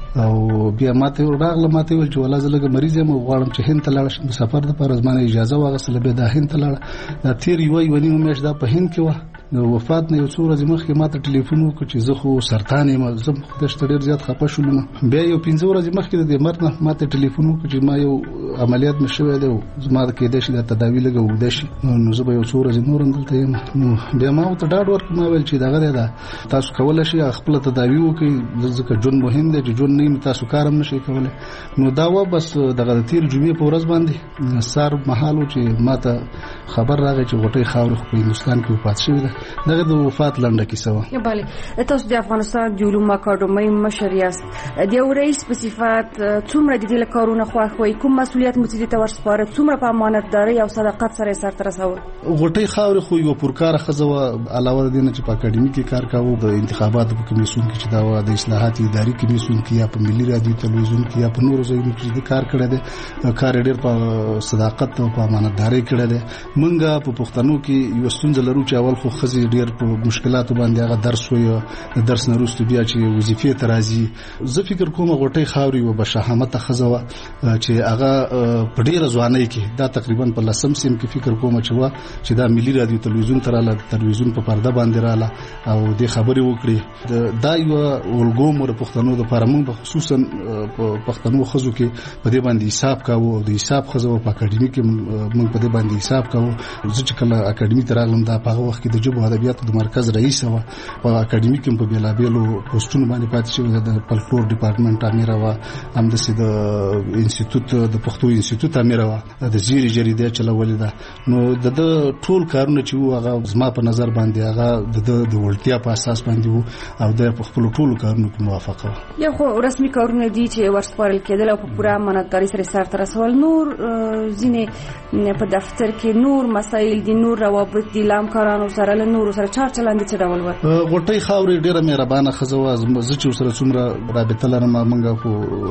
او بیا ماته راغله ویل چې والله زه لږ مریض یم او غواړم چې هند ته لاړ شم. د سفر دپاره زما نه اجازه واخیستله، بیا دا هند ته لاړه. دا تېر 1.5 میاشت دا په هند کې وه. د وفات نه یو څو ورځې مخکې ماته ټلیفون وکړ چې زه خو سرطان یم. زه خدای شته ډېر زیات خفه شولم. بیا یو 15 ورځې مخکې د مرګ نه ماته ټلیفون وکړ چې ما یو عملیات مې شوی دی او زما د کېدای شي د تداوي لږه اوږده شي، نو زه به یو څو ورځې نور هم دلته یم. نو بیا ما ورته ډاډ ورکړ، ما ویل چې دغه دی ده تاسو کولی شئ خپله تداوي وکړئ، ځکه ژوند مهم دی، چې ژوند نه وي تاسو کار هم نشئ کولی. نو دا وه بس دغه د تېر جمعې په ورځ باندې سهار مهال و چې ما ته خبر راغی چې غوټۍ خاورې خو په هندوستان کې وفات شوې ده. دغه د وفات لنډه کیسه وه. بله، تاسو د افغانستان د علومو اکاډمۍ مشر یاست. د یو رئیس په صفت څومره د دې له کارونه خوښ وئ؟ کوم مسؤلیت مو دې ته ورسپاره؟ څومره په امانتدارۍ او صداقت سره یې سرته رسول؟ غوټۍ خاورې خو یوه پرکاره ښځه وه، علاوه د دې نه چې په اکاډمي کې کار کاوه، د انتخاباتو په کمیسیون کې چې دا وه، د اصلاحات اداري کمیسیون کې یا په ملي رادیو تلویزیون کې یا په نورو ځایونو کې چې کار کړی دی، کار یې ډېر په صداقت او په امانتدارۍ کړی دی. موږ په پښتنو کې یوه ستونزه لرو چې اول خو ښځې ډېر په مشکلاتو باندې هغه درس وایي، د درس نه وروسته بیا چې وظیفې ته راځي. زه فکر کوم غوټۍ خاورې یوه بشهامته ښځه وه چې هغه په ډېره ځوانۍ کې، دا تقریبا په 10 سیم کې فکر کوم چې وه چې دا ملي رادیو تلویزیون ته رااله، د تلویزیون په پرده باندې رااله او دې خبرې وکړې. دا یوه الګو د پښتنو دپاره موږ خصوصا په پښتنو ښځو کې په دې باندې حساب کاوه او د حساب ښځه وه. په اکاډمي کې موږ په دې باندې حساب کاوه. زه چې کله اکاډمي ته راغلم دا په هغه وخت کې د ژبو او ادبیاتو د مرکز رئیسه وه. په اکاډمي کې په بېلابېلو پوسټونو باندې پاتې شوې ده. د فلکلور ډپارټمنټ امره وه، همداسې د انسټیټوټ د پښتو انسټیټوټ امره وه، د زیري جریده چلولې ده. نو د ټول کارونه چې وو هغه زما په نظر باندې هغه د وړتیا په اساس باندې وو او د په خپلو ټولو کارونو کې موافقه وه. یو خو رسمي کارونه دي چې ورسپارل کېدل او په پوره امانتدارۍ سره سرته رسول. نور ځینې په دفتر کې نور مسایل دي، نور روابط دي له همکارانو سره، له نورو سره چار چلند څه ډول وه؟ غوټۍ خاورې ډېره مهربانه ښځه وه. زه چې ورسره څومره رابطه لرم، موږ خو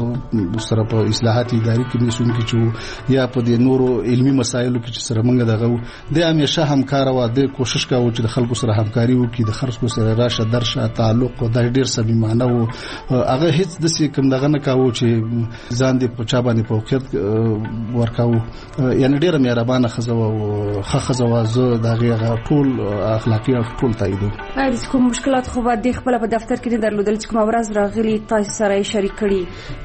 سره په اصلاحات اداري کمیسیون کې چې یا په دې نورو علمي مسایلو کې چې سره موږ دغه وو، د همیشه همکاره وه. د کوشش کاوه چې د خلکو سره همکاري وکړي، د خلکو سره راشه درشه تعلق دا ډېر صمیمانه وو. هغه هیڅ داسې کوم دغه نه کاوه چې ځان دې په چا باندې فوقیت ورکاوه. یعنې ډېره مهربانه ښځه وه او ښه ښځه وه. زه د هغې هغه ټول اخلاقي اړخ ټول تاییدوم. ایا داسې کوم مشکلات خو به دې خپله په دفتر کې نه درلودل چې کومه ورځ راغلي تاسو سره یې شریک کړي؟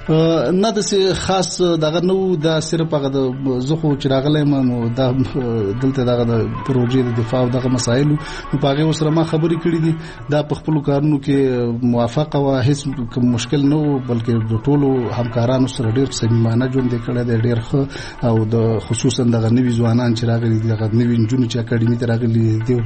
نه داسې خاص دغه نه وو. دا صرف هغه زه خو چې راغلی یم نو دا دلته دغه د پروژې د دفاع او دغه مسایلو نو په هغې ورسره ما خبرې کړي دي. دا په خپلو کارونو کې موافقه وه، هېڅ کوم مشکل نه و، بلکې د ټولو همکارانو سره ډېر صمیمانه ژوند یې کړی دی، ډېر ښه. او د خصوصا دغه نوي ځوانان چې راغلي دي، دغه نوي نجونې چې اکاډمي ته راغلي دي، د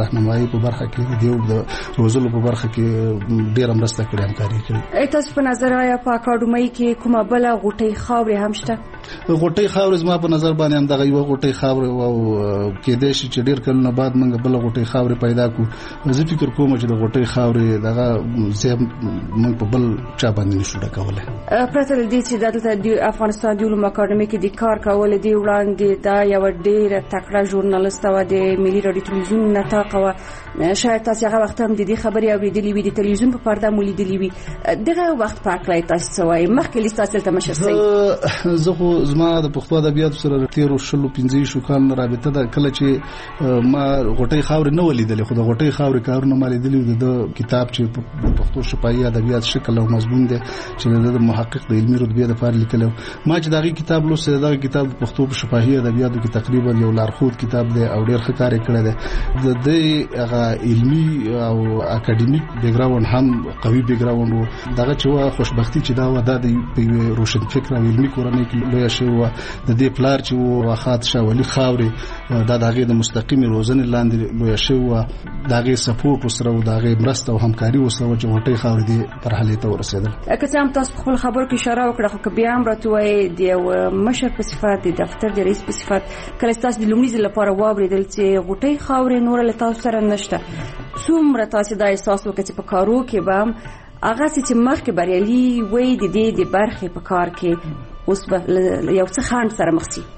راهنمایي په برخه کې د روزلو په برخه کې ډېر مرسته کړې همکاري کړې. تاسو په نظر آیا په اکاډمۍ کې کومه بل غوټۍ خاورې هم شته؟ غوټۍ خاورې زما په نظر باندې هم دغه یو غوټۍ خاورې او کېدای شي چې ډېر کلونه بعد موږ بل غوټۍ خاورې پیدا کړو. زه فکر کوم چې د غوټۍ خاورې دغه ځای موږ په بل چا باندې نشو ډکولی. پرته له دې چې دلته د افغانستان د علومو اکاډمۍ کې د کار کول دی وړاندې دا یو ډېره تکړه ژورنالیست وه د ملي راډیو تلویزیون نطاق وه. شاید تاسو هغه وخت هم د دې خبرې اورېدلې وي د تلویزیون په پرده مو لیدلې وي. دغه وخت په هکله تاسو څه وایئ؟ مخکې لیست تاسو دلته مشر صاحب زه خو زما د پښتو ادبیاتو سره تېرو 15 کالونو رابطه ده. کله چې ما غوټۍ خاورې نه ولیدلې خو د غوټۍ خاورې کارونه ما لیدلي د کتاب چې په پښتو شفاهي ادبیات شکل او مضمون دی چې د محقق د علمي رتبې لپاره لیکلی ما چې دغه کتاب لوستی دغه کتاب د پښتو په شفاهي ادبیاتو کې تقریبا یو لارښود کتاب دی او ډېر ښه کار یې کړی دی. د دې هغه علمي او اکاډمیک بیکګراوند هم قوي بیکګراوند و. دغه چې وه خوشبختي چې دا وه دا د په روشن فکر او علمي کورنۍ کې لویه شوې وه. د دې پلار چې و واخات شاه ولي خاورې دا د هغې د مستقیمې روزنې لاندې لویه شوې وه. د هغې سپورټ ورسره و د هغې مرسته او همکاري ورسره وه چې غوټۍ خاورې دې مرحلې ته ورسېدل. که څه هم تاسو په خپل خبرو کې اشاره وکړه خو که بیا هم راته ووایئ د یو مشر په صفت د دفتر د رئیس په صفت کله چې تاسو د لومړي ځل لپاره واورېدل چې غوټۍ خاورې نوره له تاسو سره نشته څومره تاسو دا احساس وکړه چې په کارو کې به هم هغسې چې مخکې بریالي وی د دې د برخې په کار کې اوس به یو څه خنډ سره مخ شي؟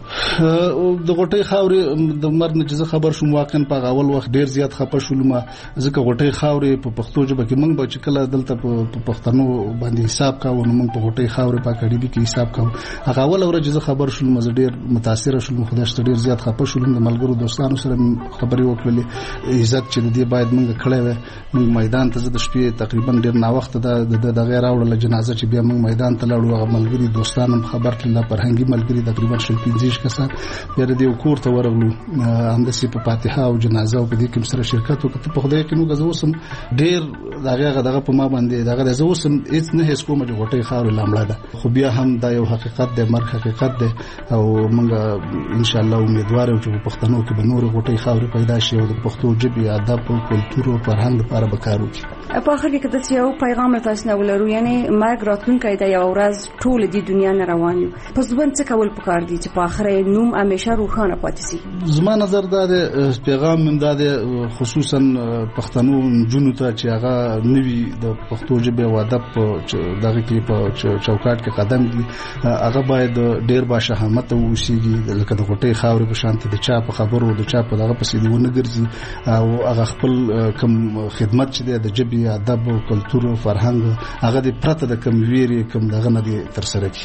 د غوټۍ خاورې د مرګ نه چې زه خبر شوم واقعا په اول وخت ډېر زیات خفه شولم ځکه غوټۍ خاورې په پښتو ژبه کې موږ به چې کله دلته په پښتنو باندې حساب کوو نو موږ په غوټۍ خاورې په اکاډمۍ کې حساب کوو. هغه اوله ورځ چې زه خبر شولم زه ډېر متاثره شولم خدای شته ډېر زیات خفه شولم. د ملګرو دوستانو سره خبرې وکړلې عزت چې د دې باید موږ کړی وی. موږ میدان ته زه د شپې تقریبا ډېر ناوخته دغه راوړله جنازه چې بیا موږ میدان ته لاړو. هغه ملګري دوستان هم خبر کړل فرهنګي ملګري تقریبا 15 کسان بیا د یو کور ته ورغلو همداسې په فاتحه او جنازه او په دې کې سره شرکت وکړو. په خدای کې نو زه اوسم ډېر دغه په ما باندې دغه زه اوسم هیڅ نه هیڅ کوم چې غوټۍ خاورې لامړه ده خو بیا هم دا یو حقیقت دی مرګ حقیقت دی او موږ ان شاء الله امیدوار یو چې په پښتنو کې به نور غوټۍ خاورې پیدا شي او د پښتو ژبې ادب او کلتور او فرهنګ لپاره به کار وکړي. په اخر کې کله چې یو پیغام تاسو نه ولرو یعنی مرګ راتلونکی دی یو ورځ ټول د دنیا نه روان یو پس ځوان څه کول پکار دي چې په اخر نوم همیشه روښانه پاتې شي؟ زما نظر دا دی پیغام من دا دی خصوصا پښتنو جنونو ته چې هغه نوی د پښتو ژبې او ادب دغه کې په چوکاټ کې قدم دي هغه باید ډېر با شهامت اوسېږي لکه د غوټۍ خاورې په شان د چا په خبرو د چا په دغه پسې ونه ګرځي او هغه خپل کم خدمت چې دی د ژبې ادب او کلتور او فرهنګ هغه د پرته د کم ویري کم دغه نه دي تر سره کی.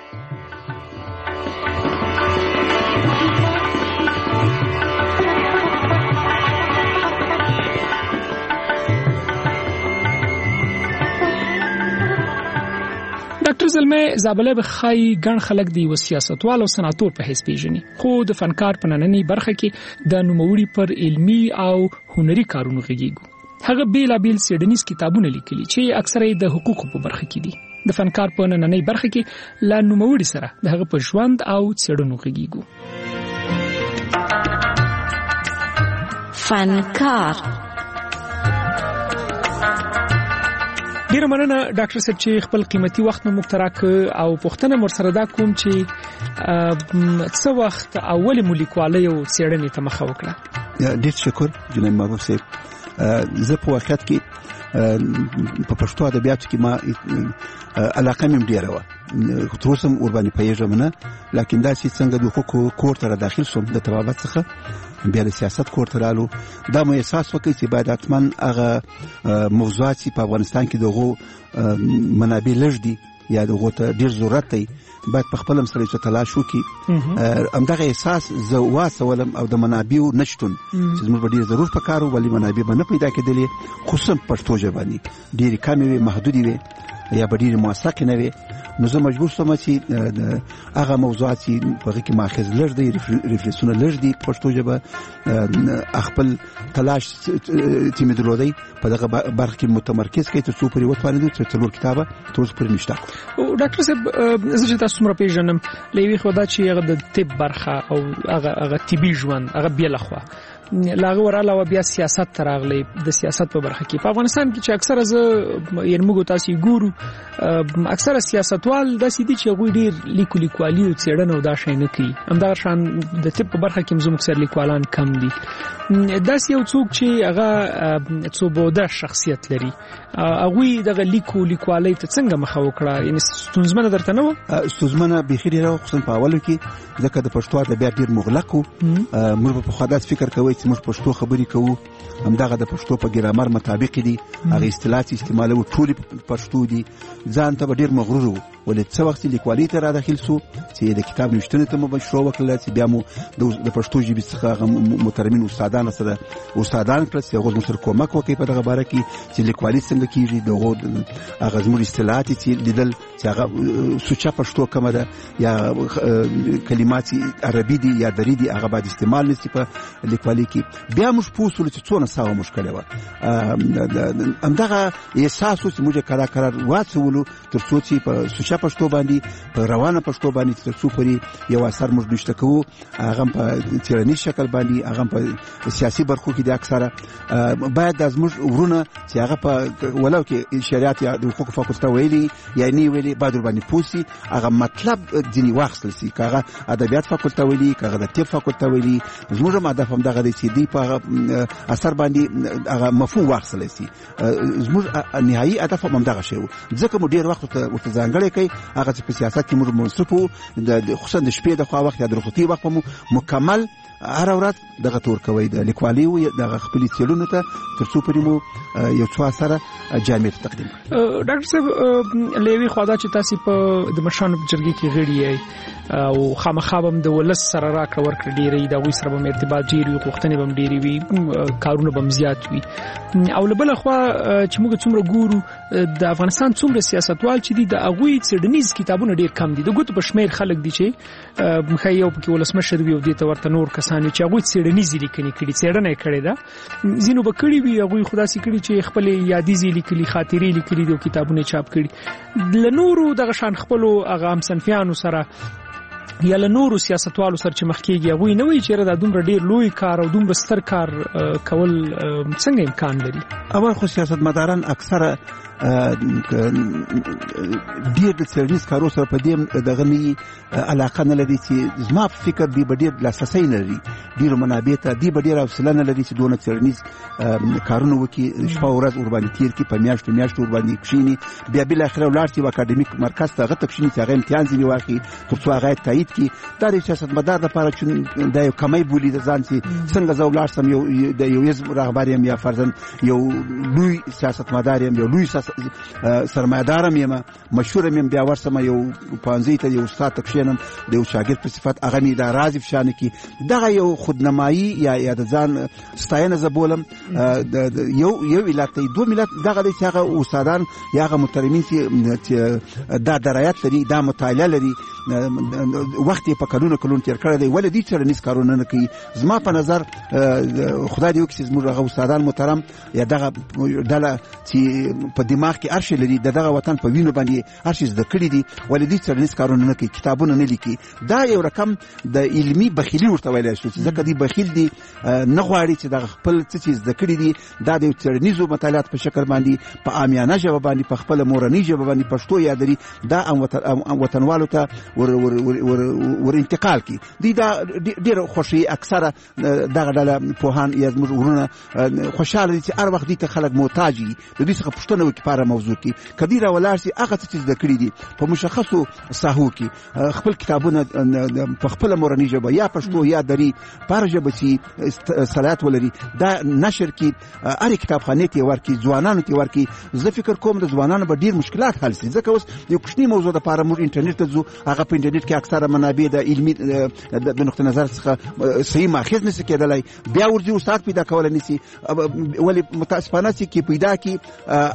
ډاکټر زلمه زابله بخای ګڼ خلک دی و سیاستوال او سناتور په حساب پیژني خو د فنکار په نننۍ برخه کې د نوموړي پر علمی او هنري کارونو غږیږي. هغه بیلابیل سیډنیز کتابونه لیکلي چې اکثره د حقوقو په برخه کې دي. د فنکار په نننۍ برخه کې لا نوموړي سره د هغه په ژوند او څېړنو غږیږي. فنکار ډیره مننه ډاکټر صاحب چې خپل قیمتي وخت مو مختراک او پوښتنه مر سره دا کوم چې څه وخت اول مولیکوالي او څېړنې ته مخه وکړه. ډیر شکر جناب معروف صاحب. زه په وخت کې په پښتو ادبیاتو کې ما علاقه مې ډیره و تر اوسه ور باندې پیژم نه لکه دا چې څنګه د حقوقو کور ته داخل شوم د طبابت څخه بیا د سیاست کور ته رالو دا مې احساس وکړ چې باید حتما هغه موضوعات په افغانستان کې دغه منابع لږ دي یا دغه ته ډیر ضرورت دی باید په خپل مسله څه تلاش وکړي. همدغه احساس زه واسولم او د منابع نشټون چې موږ ډیر ضرور پکارو ولی منابع به نه پیدا کېدلې خصوصا پښتو ژبه باندې ډیر کمې وي محدودې وي یا ډیر موثق نه وي نو زه مجبور شوم چې هغه موضوعات چې په کې ماخذ لږ دی ریفرنسونه لږ دي پښتو ژبه خپل تلاش چې مې درلودی په دغه برخه کې متمرکز کړي تر څو پرې وتوانېدو چې څلور کتابه تر اوسه پورې نشته. ډاکټر صاحب زه چې تاسو مر پیژنم لوي خو دا چې هغه د طب برخه او هغه طبي ژوند هغه بیل خو لاغه وراله او بیا سیاست تراغلی د سیاست په برخه کې په افغانستان کې چې اکثره یعنی موږ تاسو ګورو اکثره سیاستوال د سیدي چې غوي ډیر لیکوالي او څېړنه او دا شی نه کوي همدا شان د طب په برخه کې زموږ سره لیکوالان کم دي داس یو څوک چې هغه څوبوده شخصیت لري هغه د لیکوالۍ ته څنګه مخه وکړه یعنی ستونزمنه درته نه و ستونزمنه بخیر راو خصوصا په اول کې ځکه د پښتو ادبیات ډیر مغلق وو موږ په خدای فکر کوي چې موږ پښتو خبرې کوو همدغه د پښتو په ګرامر مطابق دي هغه اصطلاحات استعمالو ټول پښتو دي ځان ته ډیر مغرور وو ولې څو وخت لیکوالۍ ته را داخل شو چې د کتاب نوشتنه ته مو شروع وکړه چې بیا مو د پښتو ژبې څخه مترمن استادان کړل چې هغه موږ سره کومک وکړي په دغه باره کې چې لیکوالۍ څنګه کیږي دغه هغه زموږ اصطلاحات چې لیدل چې هغه سوچه پښتو کومه ده یا کلمات عربي دي یا دري دي هغه باید استعمال نشي په لیکوالۍ کې بیا موږ پوسول چې څونه ساو مشکله و همدغه احساس چې موږ کار واڅولو تر څو چې په سوچه پښتو باندې په روانه پښتو باندې تر څو پورې یو اثر موږ نشته کوو هغه په څېړنیز شکل باندې هغه په سیاسي برخو کې د اکثره باید د زموږ ورونه چې هغه په ولو کې شریعت یا د حقوق فاکولټه ویلي یا نه ویلي باید باندې پوسی هغه مطلب ځینی واخصل سي هغه ادبیات فاکولټه ویلي هغه د طب فاکولټه ویلي زموږ هدف هم دغه دی چې دی په اثر باندې هغه مفهوم واخصل سي زموږ نهایي هدف هم دغه شی ځکه مو ډیر وخت ورته ځانګړی کوي هغه چې په سیاست کې موږ منصفو د خصوصا د شپې د خوا وخت یا د رخصتي وخت مو مکمل هر ورځ دغه تور کوي د لیکوالۍ او د خپل څېړنو ته تر څو پرې مو یو څو سره جامع تقدیم ډاکټر صاحب لوي خواده چې تاسو په د مشرانو جرګې کې غړي یې او خامخابم د ولس سره راکړه ورکړه ډیری د غوي سره به ارتباط ډیری غوښتنې به ډیری وي کارونه به زیات وي او لبل خو چې موږ څومره ګورو د افغانستان څومره سیاستوال چې دي د غوي څېړنیز کتابونه ډیر کم دي د ګوت په شمیر خلک دي چې مخایو په ولسمشر وي او د تورته نور کسان چې غوي څېړنیز لیکنې کړي څېړنه کړي ده زینو به کړي وي غوي خداسي کړي چې خپل یادېزي لیکلي خاطرې لیکلي د کتابونه چاپ کړي د نورو دغه شان خپل هغه هم صنفیانو سره یا له نورو سیاستوالو سره چې مخکېږي هغوی نه وایي چې دا دومره ډېر لوی کار او دومره ستر کار کول څنګه امکان لري اول خو سیاستمداران اکثره ډېر د څېړنیز کارو سره په دې دغه نه علاقه نه لري چې زما په فکر دوی به ډېر لاسرسی نه لري ډېرو منابع ته دوی به ډېره حوصله نه لري چې دونه څېړنیز کارونه وکړي شپه ورځ ورباندې تېر کړي په میاشتو ورباندې کښېني بیا بالاخره ولاړ شي اکاډمیک مرکز ته هغه ته کښېني چې هغه امتحان ځینې واخلي تر څو هغه تایید کړي دا د سیاستمدار لپاره چې دا یو کمی بولي د ځان چې څنګه زه ولاړ سم د یو حزب رهبر یم یا فرضاً یو لوی سیاستمدار یم یو لوی سرمایه‌دارم یم مشهور یم بیا ورسم یو پانځي ته یو استاد تکشینم د یو شاګرد په صفت هغه می د راضی فشان کی دغه یو خودنمایي یا د ځان ستاینه زبولم یو ملت دوه ملت دغه د هغه استادان یا هغه مترمین چې دا درایت لري دا مطالعه لري وخت په کلونو تیر کړی دی ولې دې څېړنیز کارونه نه کوي زما په نظر خدای دې وکړي زموږ هغه استادان محترم یا دغه ډله چې په دماغ کې ارشي لري دغه وطن په وینو باندې ارشي زده کړی دي ولې دې څېړنیز کارونه نه کوي کتابونه نه لیکي دا یو رقم د علمي بخیلی ورته ویلی شو چې ځکه دې بخیل دي نه غواړي چې دغه خپل څه چې زده کړي دي دا د څېړنیزو مطالعات په شکل باندې په عامیانه ژبه باندې په خپله مورنۍ ژبه باندې پښتو یادري دا وطنوالو ته ور انتقال کی دی دا ډیر خوشي اکثره دغه ډله پوهان یا زموږ ورونه خوشاله دي چې هر وخت دي ته خلک محتاج دي د دې څخه پښتنه وکړي په موضوع کې کدی را ولاړ شي هغه څه چې زده کړي دي په مشخصو ساحو کې خپل کتابونه په خپل مورنۍ ژبه یا پښتو یا دري په ژبه چې صلاحیت ولري دا نشر کې هر کتابخانه ته ورکی ځوانانو ته ورکی زه فکر کوم د ځوانانو به ډیر مشکلات حل شي ځکه اوس یو کوچنی موضوع د لپاره موږ انټرنیټ ته ځو هغه په انټرنیټ کې اکثره منابع د علمي د نقطه نظر څخه صحیح ماخذ نشي کېدلای بیا ورځي استاد پیدا کول نشي ولی متاسفانه چې پیدا کی هغه رقم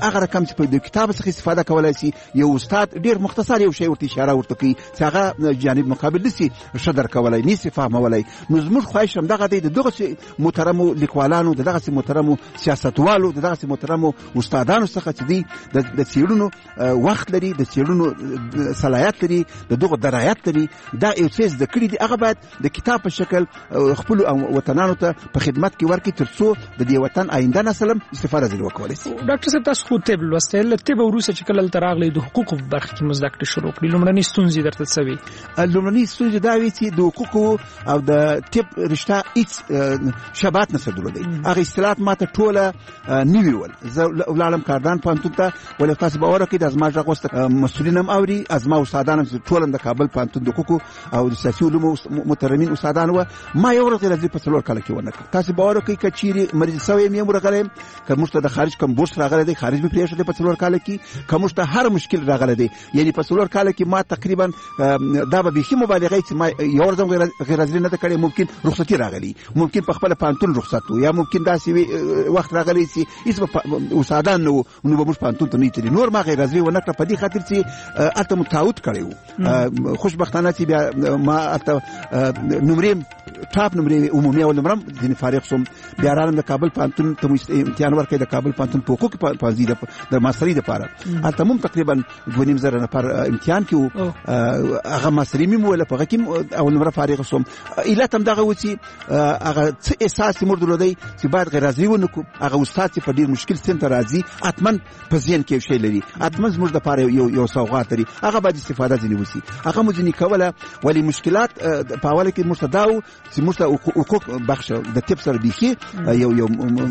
چې په د کتاب څخه استفاده کولای شي یو استاد ډیر مختصر یو شی ورته اشاره ورته کوي چې هغه جانب مقابل نشي شدر کولای نشي فهمولای. نو زموږ خواهش هم دغه دی د دغه محترمو لیکوالانو دغه محترمو سیاستوالو دغه محترمو استادانو څخه چې دی د څیړنو وخت لري د څیړنو صلاحیت لري دغه درایت لري دا یو څه د کړي دی هغه باید د کتاب په شکل خپل وطنانو ته په خدمت کې ورکړي ترڅو د دې وطن آینده نسل استفاده ځنه وکولای شي. ډاکټر صاحب تاسو خو طب لوستل طب وروسته چې کله تراغلي د حقوقو په برخه کې مزد کړی شروع کړی لومړنۍ ستونزې درته څه وي؟ لومړنۍ ستونزې دا وي چې د حقوقو او د طب رشته هیڅ شباهت نه درلودی. هغه اصطلاحات ماته ټوله نیوي ول. زه ولالم کاردان پانتون ته ولې تاسو باور کړئ د ازما ژغوسته مسؤلین هم اوري ازما استادان هم ټول د کابل پانتون د حقوقو او د سیاسي علومو محترمین استادان و ما یو ورځ راځي په څلور کال کې ونه تاسو باور کوي کچيري مریض سوي مې مرغلم کوم ته د خارج کوم بورس راغلی دی خارج مې پریښه په څلور کال کې کوم ته هر مشکل راغلی دی یعنی په څلور کال کې ما تقریبا دا به بيخي مبالغه چې ما یو ورځ غیر حاضر نه کړی ممکن رخصتي راغلی ممکن په خپل پانتون رخصت یا ممکن داسې وخت راغلی چې هیڅ استادان نو به موږ پانتون ته نه تیری نور ما غیر حاضر ونه کړ په دې خاطر چې اته متعود کړیو خوشبختانه چې بیا ما اته نمرې ټاپ نمرې عمومي او نمرم د فارغ سوم بیا رالم د کابل پانتون ته امتحان ورکړی د کابل پانتون په حقوق پانځي د ماستري لپاره البته مم تقریبا 2.5 نفر امتحان کې هغه ماستري مې ولا په کې او نمره فارغ سوم علت هم دغه و چې هغه څه احساس مور درلودي چې بعد غیر راضي ونه کو هغه استاد چې په ډیر مشکل سم ته راضي اتمن په ذهن کې شی لري اتمن زموږ د لپاره یو سوغات لري هغه باید استفاده ځنی وسی هغه مو ځنی کوله ولی مشکلات په حواله کې مستداو چې حقوق بخش د طب سره بيخي یو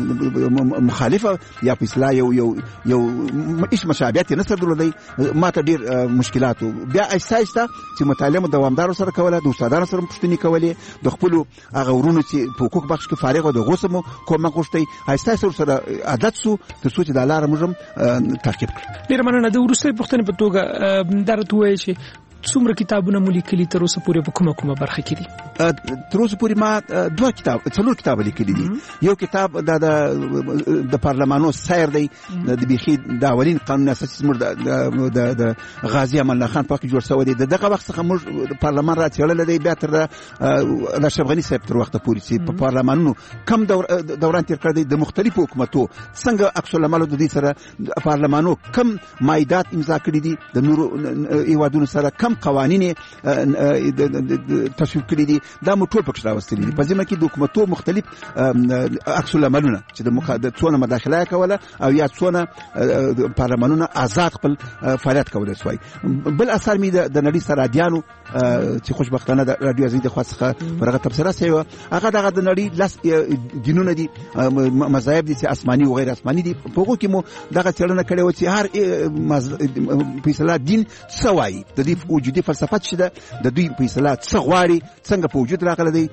مخالفه یا په اصلاح یو هیڅ مشابهت نه سره درلودي ماته ډیر مشکلات بیا اساسه چې مطالعه دوامدار سره کوله د استادانو سره پښتني کوله د خپل هغه ورونو چې په حقوق بخش کې فارغ او د غوسمو کومه غوښتي اساسه سره عادت سو تر څو چې د لار موږ تعقیب کړ. ډیر مننه د ورسته پښتني په توګه درته وایي چې څومره کتابونه مو لیکلي تر اوسه پورې په کومه برخه کې دي؟ تر اوسه پورې ما څلور کتاب لیکلي دي. یو کتاب د پارلمانو سیر دی د بيخي د اولین قانون اساسي زموږ د غازی امان الله خان پاک جوړ شوی دی دغه وخت څخه موږ پارلمان را چړل دی بیا تر د اشرف غنی صاحب تر وخت پورې چې په پارلمانونو کم دوران تیر کړی د مختلفو حکومتو څنګه عکس العمل د دې سره پارلمانو کم مایدات امضا کړی دي د نورو ایوادونو سره کم قوانین تصویب کړی دي دا مو ټول پکښ راوستلي دي په ځمه کې د حکومتو مختلف عکس العملونه چې د څونه مداخله کوله او یا څونه پارلمانونه آزاد خپل فعالیت کولای شوی. بل اثر می د نړۍ سره دیانو چې خوشبختانه د رادیو ازید خاصه فرغه تبصره سوی هغه د نړۍ لاس دینونه دي مذاهب دي چې آسماني او غیر آسماني دي په هغه کې مو دغه څلنه کړي و چې هر فیصله دین سوای د دې وجودي فلسفه شته د دوی په اصطلاح څه غواړي څنګه په وجود راغلی دی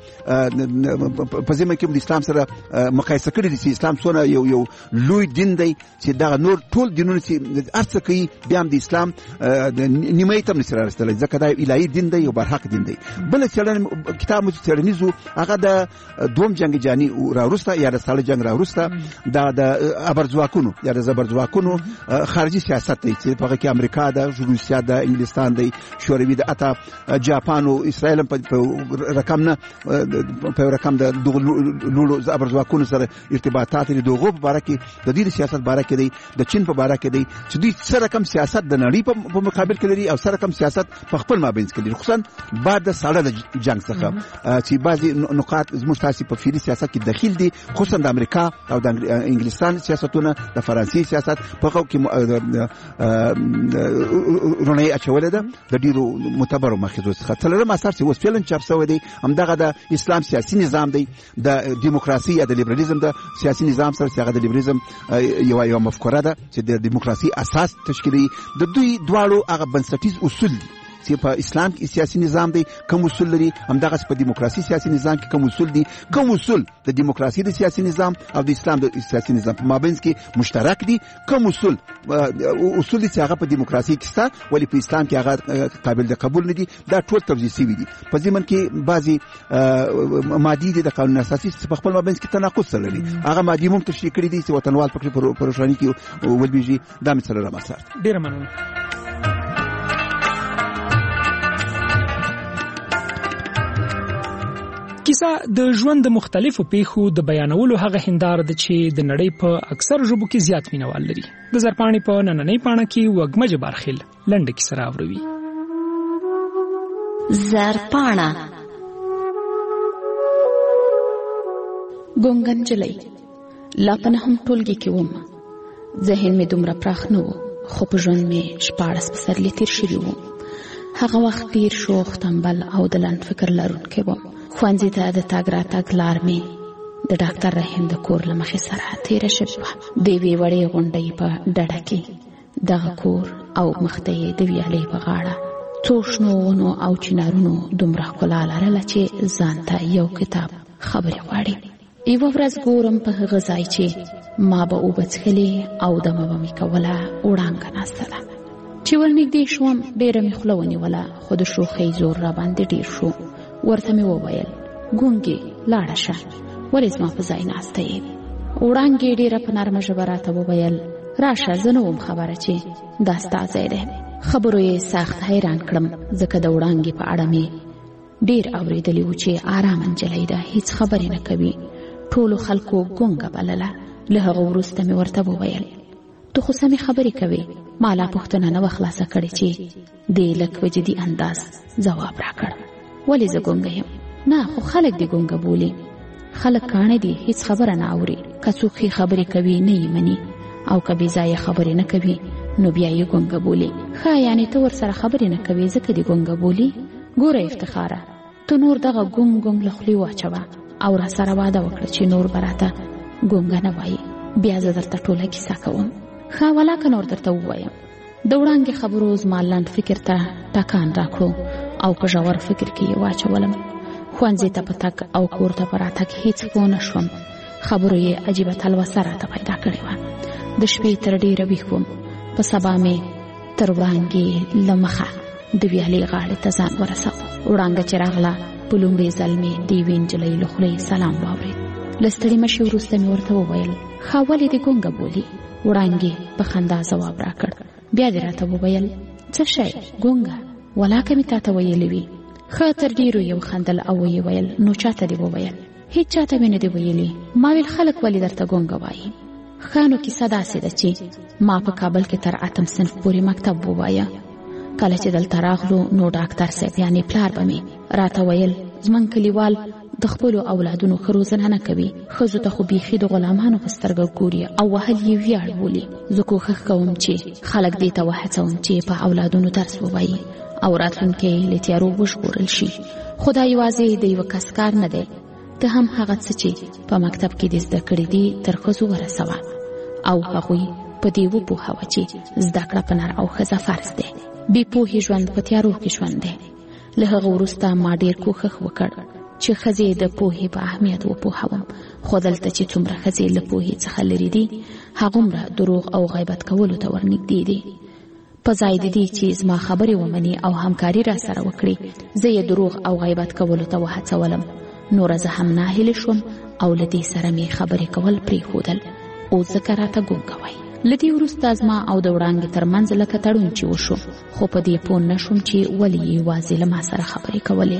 په ځمه کې د اسلام سره مقایسه کړي دي چې اسلام څونه یو لوی دین دی چې دا نور ټول دینونه چې ارڅ کوي بیا هم د اسلام نیمه تم نشي راستل ځکه دا الهي دین دی او برحق دین دی. بل څلن کتاب مو څرنيزو هغه د دوم جنگ جهانی راوسته یا د سال جنگ راوسته د ابرځواکونو یا د زبرځواکونو خارجي سیاست دی چې په کې امریکا د روسیا د انګلستان دی شوروي د اتا جاپان او اسرائیل په رقم نه په رقم د لولو زبرځواکونو سره ارتباطات لري دغه په اړه کې د دې سیاست باره کې دی د چین په اړه کې دی چې دوی سره کم سیاست د نړۍ په مقابل کې لري او سره کم سیاست په خپل مابین کې لري خصوصا بعد د ساړه جنگ څخه چې بعضي نقاط زموږ تاسو په فعلی سیاست کې داخل دي خصوصا د امریکا او د انګلستان سیاستونه د فرانسې سیاست په خو کې رونی اچولې ده د ډیرو معتبر مخزوس خطرله اثر چې وسپلن چاپ شوی دی همدغه د اسلام سیاسي نظام دی د دیموکراسي یا د لیبرالیزم د سیاسي نظام سره چې هغه د لیبرالیزم یو مفکوره ده چې د دیموکراسي اساس تشکیلي د دوی دواړو هغه بنسټیز اصول چې په اسلام کې سیاسي نظام دی کوم اصول لري، همدغه په دیموکراسي سیاسي نظام کې کوم اصول دي، کوم اصول د دیموکراسي د سیاسي نظام او د اسلام د سیاسي نظام په مابین کې مشترک دي، کوم اصول دي چې هغه په دیموکراسي کې شته ولی په اسلام کې هغه قابل د قبول نه دي. دا ټول توضیح شوي دي. په ضمن کې بعضي مادي دي د قانون اساسي په خپل مابین کې تناقض سره لري، هغه مادي هم تشریح کړي دي چې وطنوال پکې په روښاني کې ولبيږي. دا مثلا رامسار ډیر مننه. کیسه د ژوند د مختلفو پیښو د بیانولو هغه هنداره ده چې د نړۍ په اکثر ژبو کې زیات مینوال لري. د زرپاڼې په نننۍ پاڼه کې وګمجه بارخیل لنډه کیسه راوړوي. زرپاڼه. ګونګن جلۍ لا په نهم ټولګي کې وم. ذهن مې دومره پراخ نه و، خو په ژوند مې 14 پسرلي تیر شوي وو. هغه وخت ډېر شوخ، تنبل او د لنډ فکر لرونکی وم. ښوونځي ته د تګ راتګ لار مې د ډاکټر رحیم د کور له مخې سره تېره شوې وه. د یوې وړې غونډۍ په ډډه کې دغه کور او مخته یې د ویالې په غاړه څو شنو ونو او چنارونو دومره ښکلا لرله چې ځان ته یو کتاب خبرې غواړي. یوه ورځ ګورم په هغه ځای چې ما به اوبه څښلې او دمه به مې کوله وړانګه ناسته ده. چې ورنږدې شوم ډېره مې خوله ونیوله، خو د شوخۍ زور راباندې ډېر شو. ورته مې وویل ګونګې لاړه شه، ولې زما په ځای ناسته یې؟ وړانګې ډېره په نرمه ژبه راته وویل راشه، زه نه وم خبره چې دا ستا ځای دی. خبرو یې سخت حیران کړم، ځکه د وړانګې په اړه مې ډېر اورېدلي وو چې ارامه نجلۍ ده، هیڅ خبرې نه کوي. ټولو خلکو ګونګه بلله. له هغه وروسته مې ورته وویل ته خو سمې خبرې کوې. ما لا پوښتنه نه وه خلاصه کړې چې دې لږ په جدي انداز ځواب راکړ. ولې زه ګونګه یم؟ نه، خو خلک دې ګونګه بولي. خلک کاڼه دي، هیڅ خبره نه اوري. که څوک ښې خبرې کوي نه یې مني، او که بې ځایه خبرې نه کوي نو بیا یې ګونګه بولي. ښه، یعنې ته ورسره خبرې نه کوې ځکه دې ګونګه بولي؟ ګوره افتخاره، ته نور دغه ګونګ ګونګ له خولې واچوه او را سره واده وکړه چې نور به راته ګونګه نه وایي. بیا زه درته ټوله کیسه کوم. ښه، ولاکه نور درته ووایم. د وړانګې خبرو زما لنډ فکر ته ټکان راکړو او په ژور فکر کې یې واچولم. ښوونځي ته په تګ او کور ته په راتګ هیڅ پوه نه شوم. خبرو یې عجیبه تلوسه راته پیدا کړې وه. د شپې تر ډېره ویښ وم. په سبا مې تر وړانګې له مخه د ویالې غاړې ته ځان ورساوه. وړانګه چې راغله په لومړي ځل مې د یوې نجلۍ له خولې سلام واورېد. له ستړې مشې وروسته مې ورته وویل ښه، ولې دې ګونګه بولي؟ وړانګې په خندا ځواب راکړ. بیا دې راته وویل څه شی ګونګه؟ ولاکه مې تاته ویلې وي. ښه، تر ډېرو یې وخندل او ویې ویل نو چاته دې وویل؟ هیڅ چاته مې نه دې ویلي. ما ویل خلک ولې درته ګونګه وایي؟ ښه، نو کیسه داسې ده چې ما په کابل کې تر 8م صنف پورې مکتب ووایه. کله چې دلته راغلو نو ډاکټر صاحب یعنې پلار به مې راته ویل زموږ کلیوال د خپلو اولادونو ښه روزنه نه کوي. ښځو ته خو بیخي د غلامانو په سترګه ګوري او وهل یې ویاړ بولي. زه کوښښ کوم چې خلک دې ته وهڅوم چې په اولادونو درس ووایي او راتلونکی یې له تیارو وژغورل شي. خو دا یوازې د یوه کس کار نه دی. ته هم هغه څه چې په مکتب کې دې زده کړي دي تر ښځو ورسوه او هغوی په دې وپوهوه چې زده کړه په نر او ښځه فرض دی. بې پوهې ژوند په تیارو کې ژوند دی. له هغه وروسته ما ډېر کوښښ وکړ چې ښځې د پوهې په اهمیت وپوهوم. خو دلته چې څومره ښځې له پوهې څخه لرې دي هغومره دروغ او غیبت کولو ته ورنږدې دي. په ځای د دې چې زما خبرې ومني او همکاري را سره وکړي، زه یې دروغ او غیبت کولو ته وهڅولم. نوره زه هم ناهیلې شوم او له دې سره مې خبرې کول پرېښودل. اوس ځکه راته ګونګه وایي. له دې وروسته زما او د وړانګې ترمنځ لکه تړون چې وشو، خو په دې پوه نه شوم چې ولې یې یوازې له ما سره خبرې کولې.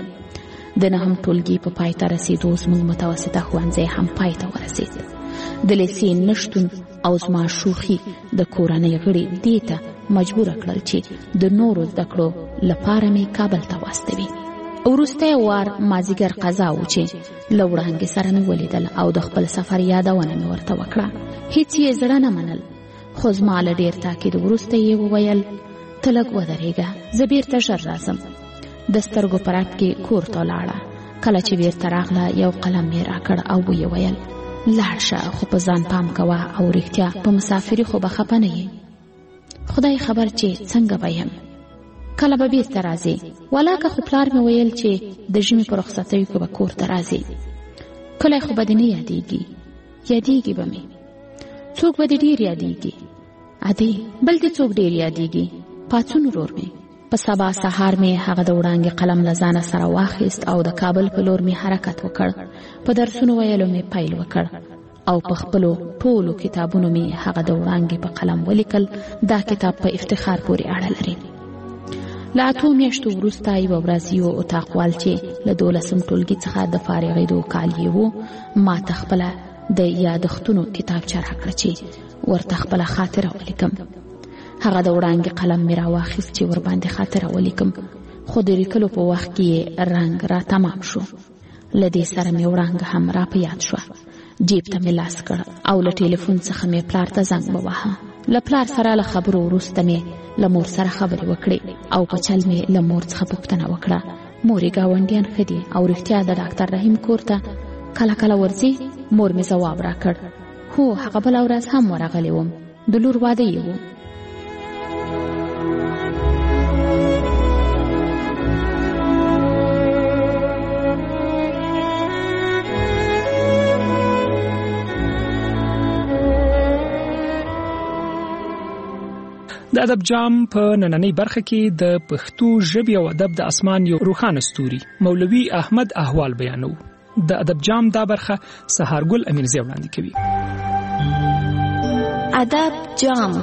د 9م ټولګي په پای ته رسېدو زموږ متوسطه ښوونځی هم پای ته ورسېد. د لیسې نشتون او زما شوخي د کورنۍ غړي دې ته مجبوره کړل چې د نورو زده کړو لپاره مې کابل ته واستوي. وروسته وار مازیګر قضا و چې له وړانګې سره مې ولیدل او د خپل سفر یادونه مې ورته وکړه. هیڅ یې زړه نه منل، خو زما له ډېر تاکید وروسته یې وویل ته لږ ودرېږه، زه بیرته ژر راځم. د سترګو په رپ کې کور ته لاړه. کله چې بیرته راغله یو قلم مې راکړ او ویې ویل لاړ شه، خو په ځان پام کوه او رښتیا په مسافري خو به خفه نه یې. خدای خبر چې څنګه به یم. کله به بیرته راځي. ولاکه خو پلار مې ویل چې د ژمي په رخصتیو کې به کور ته راځي. کله خو به دې نه یادېږي به مې. څوک به دې ډېر یادېږي؟ ادې بل دې څوک ډېر یادېږي؟ پاڅون ورور مې. په سبا سهار مې هغه د وړانګې قلم له ځانه سره واخیست او د کابل په لور مې حرکت وکړ. په درسونو ویلو مې پیل وکړ او په خپلو ټولو کتابونو مې هغه د وړانګې په قلم ولیکل. دا کتاب په افتخار پورې اړه لري. له 8 میاشتو وروسته یوه ورځ یو اتاقوال چې له 12م ټولګي څخه د فارغېدو کال یې و ما ته خپله د یادښتونو کتابچه راکړه چې ورته خپله خاطره ولیکم. هغه د وړانګې قلم مې راواخیست چې ورباندې خاطره ولیکم، خو د لیکلو په وخت کې یې رنګ را تمام شو. له دې سره مې وړانګه هم را په یاد شوه. جیب ته مې لاس کړ او له ټلیفون څخه مې پلار ته زنګ وواهه. له پلار سره له خبرو وروسته مې له مور سره خبرې وکړې او په چل مې له مور څخه پوښتنه وکړه. مورې ګاونډیان ښه دي او رښتیا د ډاکټر رحیم کور ته کله کله ورځي؟ مور مې ځواب راکړ هو، هغه بله ورځ هم ورغلی وم، د لور واده یې و. د ادب جام په نننۍ برخه کې د پښتو ژبې او ادب د اسمان یو روښانه ستوري مولوي احمد احوال بیانو. د ادب جام دا برخه سهارګل امینزی وړاندې کوي. ادب جام.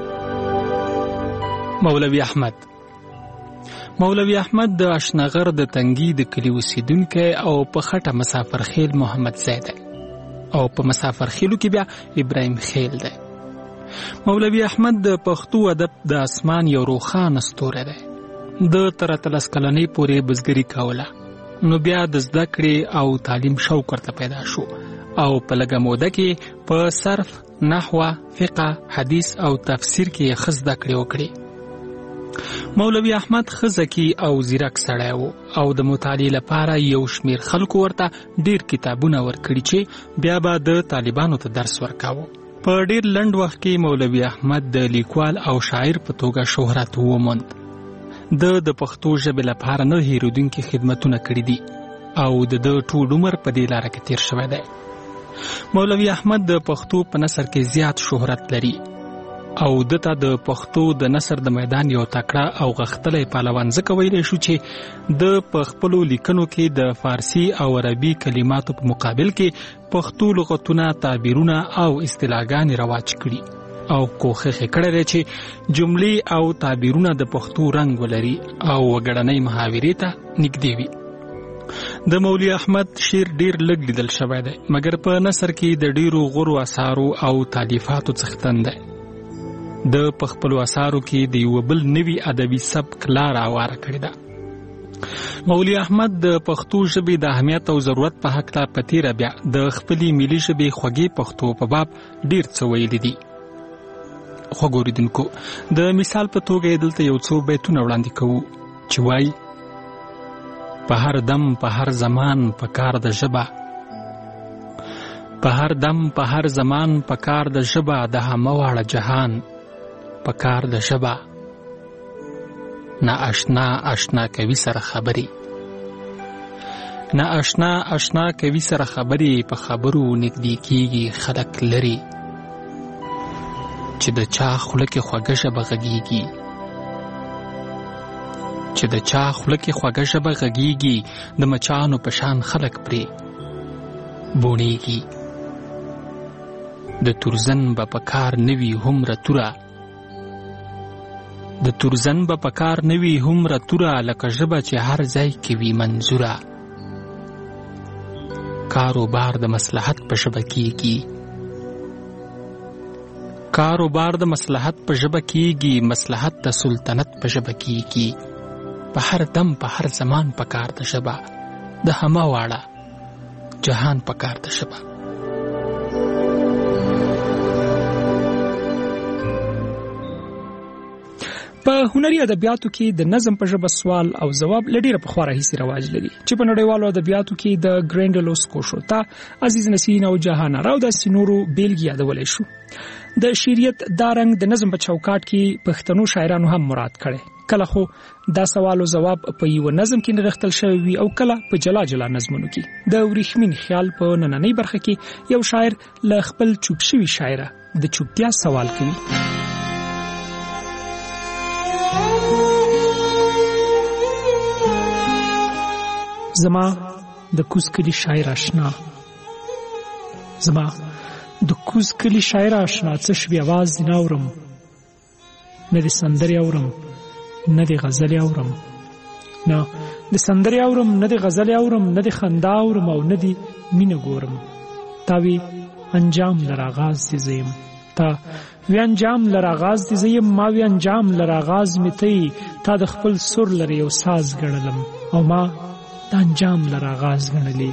مولوي احمد د اشنغر د تنګي د کلی اوسیدونکی او په خټه مسافر خیل محمد زید او په مسافر خیلو کې بیا ابراهیم خیل دی. مولوي احمد د پښتو ادب د اسمان یو روښانه ستوری دی. د تر 13 کلنۍ پورې بزګري کوله، نو بیا د زده کړې او تعلیم شوق ورته پیدا شو او په لږه موده کې په صرف، نحوه، فقه، حدیث او تفسیر کې ښه زده کړې وکړې. مولوي احمد ښه ذکي او ځیرک سړی و او د مطالعې لپاره یو شمېر خلکو ورته ډېر کتابونه ورکړي چې بیا به د طالبانو ته درس ورکاوه. په ډېر لنډ وخت کې مولوي احمد د لیکوال او شاعر په توګه شهرت وموند. د پښتو ژبې لپاره نه هېرېدونکي خدمتونه کړي دي او د ټول عمر په دې لاره کې تیر شوی دی. مولوي احمد د پښتو په نثر کې زیات شهرت لري او دته د پښتو د نثر د میدان یو تکړه او غښتلی پهلوان ځکه ویلی شو چې د په خپلو لیکنو کې د فارسي او عربي کلماتو په مقابل کې پښتو لغتونه، تعبیرونه او اصطلاحګانې رواج کړي او کوښښ یې کړی دی چې جملې او تعبیرونه د پښتو رنګ ولري او وګړنۍ محاورې ته نږدې وي. د مولوي احمد شعر ډیر لږ لیدل شوی دی، مګر په نثر کې د ډیرو غورو اثارو او تالیفاتو څښتن دی. د خپلو اثارو کې د یو بل نوي ادبي سبک لار هواره کړې ده. مولوي احمد د پښتو ژبې د اهمیت او ضرورت په هکله په تیره بیا د خپلې ملي ژبې خوږې پښتو په باب ډیر څه ویلي دي. خوږو اوریدونکو، د مثال په توګه دلته یو څو بیتونه وړاندې کوو چې وایي: په هر دم په هر زمان په کار د ژبه، په هر دم په هر زمان په کار د ژبه، د همه واړه جهان په کار د ژبه. نه اشنا اشنا کوي سره خبرې، نه اشنا اشنا کوي سره خبرې، په خبرو نږدې کېږي خلک لري. چې د چا خوله کې خوږه ژبه غږېږي، چې د چا خوله کې خوږه ژبه غږېږي، د مچانو په شان خلک پرې بوڼېږي. د تورزن به په کار نوي هومره توره، د تورزن به په کار نوي هومره توره، لکه ژبه چې هر ځای کې وي منظوره. کاروبار د مصلحت په ژبه کېږي، کاروبار د مصلحت په ژبه کېږي، مصلحت د سلطنت په ژبه کېږي. په هر دم په هر زمان په کار د ژبه، د همه واړه جهان په کار د ژبه. په هنري ادبیاتو کې د نظم په ژبه سوال او ځواب له ډېره پخوا راهیسې رواج لري چې په نړیوالو ادبیاتو کې د ګرینډلوس کوشوتا، عزیز نسین او جهان راو داسې نورو بیلګې یادولی شو. د شعریت دا رنګ د نظم په چوکاټ کې پښتنو شاعرانو هم مراد کړی کله خو دا سوال او جواب په یو نظم کې نغښتل شوی وي او کله په جلا جلا نظمونو کې. د ورېښمین خیال په نننۍ برخه کې یو شاعر له خپل چوپ شوي شاعره د چوپتیا سوال کوي. زما د کوز کلی شاعر آشنا، زما د کوز کلی شاعر آشنا، څه شوي اواز دې ناورم، نه د سندرې اورم نه د غزلې اورم، نه د سندرې اورم نه د غزلې اورم، نه د خندا اورم او نه د مینه ګورم. تا وی انجام لر آغاز دې زیم، تا وی انجام لر آغاز دې زیم، ما وی انجام لر آغاز می تی، تا د خپل سر لر یو ساز ګڼلم او ما د انجام لر آغاز ګڼلی.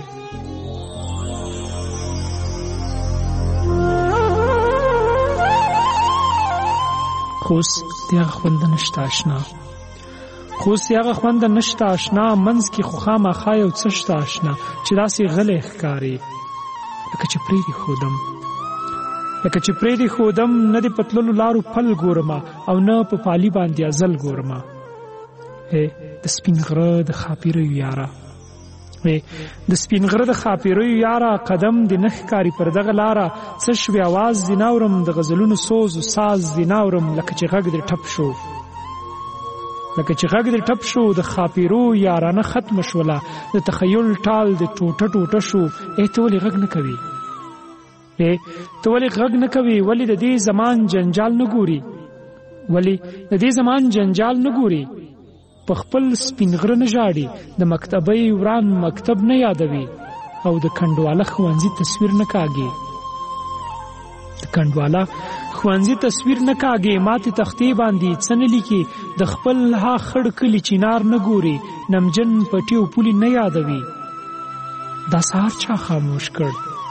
خوس دیغه خوند نشته آشنا، خوس دیغه خوند نشته آشنا، منځ کې خو خامخا یو څه شته آشنا چې داسې غلی ښکاري لکه چې پرېږدي ښودم، لکه چې پرېږدي ښودم، نه د پتللو لارو پل ګورمه او نه په پالي باندې ازل ګورمه. د سپین غره د خاپیریو یاره، د سپین غره د خاپیریو یاره، قدم د نه ښکاري پر دغه لاره، څه شوي اواز دې ناورم، د غزلونو سوز و ساز دې ناورم، لکه چې غږ دې ټپ شو، لکه چې غږ دې ټپ شو، د خاپیرو یارانه ختمه شوله، د تخیل ټال د ټوټه ټوټه شو. ته ولې غږ نه کوي، ته ولې غږ نه کوي، ولې د دې زمان جنجال نه ګوري، ولې د دې زمان جنجال نه ګوري، په خپل سپین غره نه ژاړي، د مکتبۍ وران مکتب نه یادوي او د کنډواله ښوونځي تصویر نه کاږي، د کنډواله ښوونځي تصویر نه کاږي، ماتې تختې باندې څه نه لیکي، د خپل ها خړ کلي چینار نه ګوري، نمجن پټي او پولي نه یادوي. دا سهار چا خاموش کړ،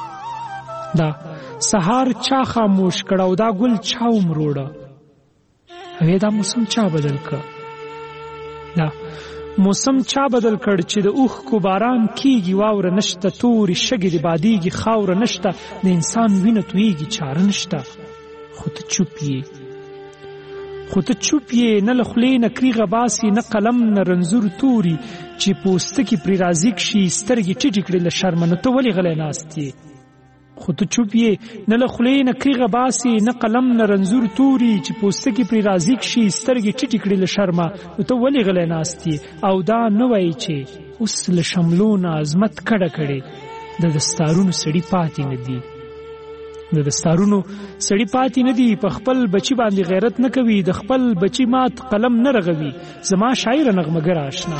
دا سهار چا خاموش کړ او دا ګل چا ومروړه، او دا موسم چا بدل کړ، دا موسم چا بدل کړ چې د اوښکو باران کیږي، واوره نشته، تورې شګې د بادیږي، خاوره نشته، د انسان وینه تویږي، چاره نشته. خو ته چوپ یې، خو ته چوپ یې، نه له خولې نه کریغه باسي، نه قلم نه رنځور توري چې پوستکي پرې رازیږ شي، سترګې ټیټې کړې له شرمه، نو ته ولې غلی ناست یې؟ خو ته چوپ یې، نه له خولې نه کریغه باسي، نه قلم نه رنځور توري چې پوستکي پرې رازیږ شي، سترګې ټیټې کړې له شرمه، نو ته ولې غلی ناست یې؟ او دا نه وایي چې اوس له شملو نه عظمت کډه کړې، د دستارونو سړي پاتې نه دي، د دستارونو سړي پاتې نه دي، په خپل بچي باندې غیرت نه کوي، د خپل بچي مات قلم نه رغوي. زما شاعر نغمګر آشنا،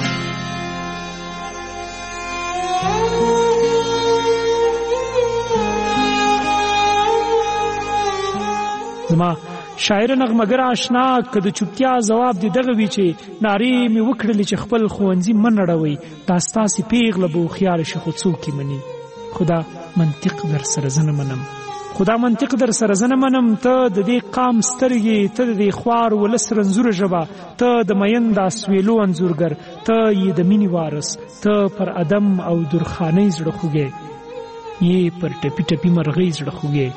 زما شاعر نغمګر آشنا، که د چوپتیا ځواب دې دغه وي چې نارې مې وکړلې چې خپل ښوونځي مه نړوئ، دا ستاسې پیغله به هوښیاره شي خو څوک یې مني. خدا منطق در سره زه نه منم، خدا منطق در سره زه نه منم، ته د دې قام سترګې، ته د دې خوار ولس رنځوره ژبه، ته د مین د اسویلو انځورګر، ته یې د مینې وارث، ته پر ادم او درخانۍ زړه خوږې، یې پر ټپي ټپي مرغۍ زړه خوږې،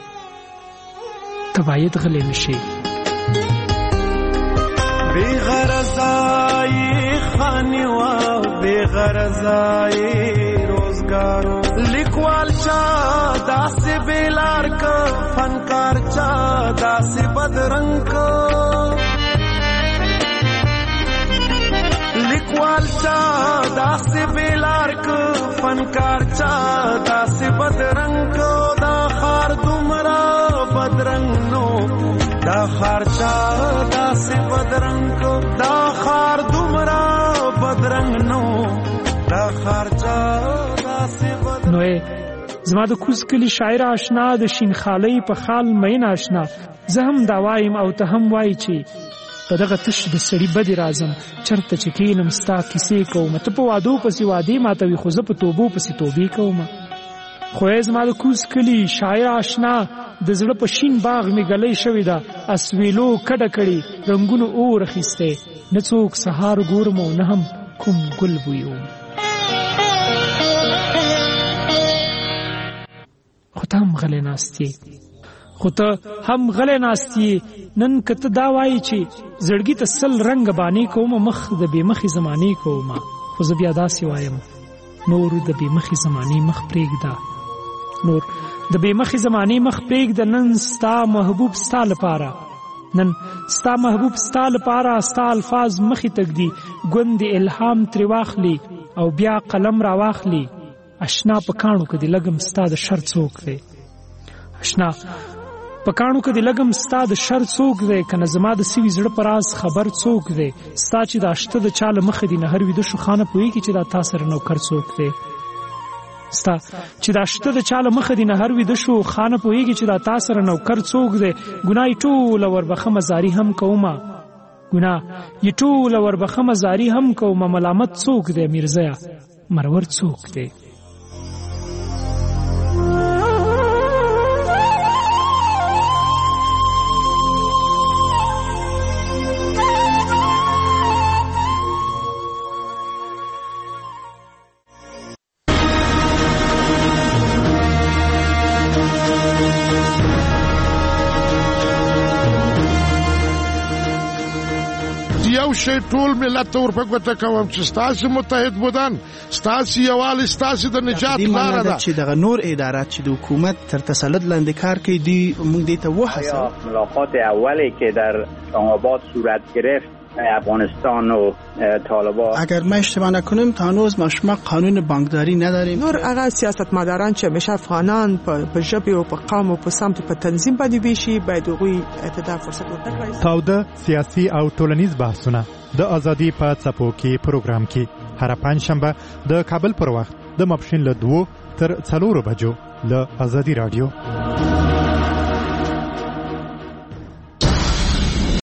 ته باید غلی نشي. بی غرضای خانیوا بی غرضای روزگارو، لیکوال چا داسې بیلار که، فنکار چا داسې بدرنګ که، لیکوال چا داسې بیلار که، فنکار چا داسې بدرنګ که، دا خار دومره بدرنګ نو، دا خار چا داسې بدرنګ که، دا خار دومره بدرنګ نو، دا خار چا داسې بدرنګ نو. زما د کوز کلی شاعر آشنا، د شین خالۍ په خال مین آشنا، زه هم دا وایم او ته هم وایي چې په دغه تش د سړي بدې راځم، چرته چې کینم ستا کیسې کوم، ته په وادو پسې وادې ماتوي، خو زه په توبو پسې توبې کوم. خو زما د کوز کلی شاعر آشنا، د زړه په شین باغ می ګلۍ شوې ده، اسویلو کډه کړي، رنګونو اور اخیستی، نه څوک سهار ګورم او نه هم کوم ګل بویوم. خو ته هم غلی ناست یې، خو ته هم غلی ناستی. نن که ته دا وایي چې زړګي ته سل رنګ بانې کوم مخ د بې مخې زمانې کوم، خو زه بیا داسې وایم نور د بې مخې زمانې مخ پرېږده، نور د بې مخې زمانې مخ پرېږده. نن ستا محبوب ستا لپاره، نن ستا محبوب ستا لپاره ستا الفاظ مخې تږدي، ګوندې الهام ترې واخلي او بیا قلم را واخلي. اشنا په کاڼو کې د لګم ستا د شر څوک دی، اشنا په کاڼو کې د لګم ستا د شر څوک دی، کنه زما د سوي زړه په راز خبر څوک دی. ستا چې دا شته د چا له مخې دي نهر ویده شو خانه پوهېږي چې دا تا سره نوکر څوک دی. ستا چې دا شته د چا له مخې دي نهر ویده شو خانه پوهېږي چې دا تا سره نوکر څوک دی. ګناه یې ټوله وربخمه زاري هم کومه، ګناه یې ټوله وربخمه زاري هم کومه. ملامت څوک دی میرزیه، مرور څوک دی؟ شي ټول ملت ته ورپګوته کوم چې ستاسو متحد بودن، ستاسو یووالی، ستاسو د نجات لاره ده. چې دغه نور ادارات چې د حکومت تر تسلط لاندې کار کوي دی موږ دې ته وهڅوو. ملاقات اولی که در آباد صورت گرفت افغانستان و طالبان، اگر ما اشتباه نکنیم تا هنوز ما شما قانون بانکداری نداریم. نور هغه سیاستمداران چې همیشه افغانان په ژبه او په قوم او په سمت په تنظیم باندې ویشي باید هغوی ته فرصت ورکړي. تاوده سیاسي او ټولنیز بحثونه د ازادي په څپو کې پروګرام کې هر پنځشنبه د کابل پر وخت د ماپښین له 2 تر 4 بجو له ازادي رادیو.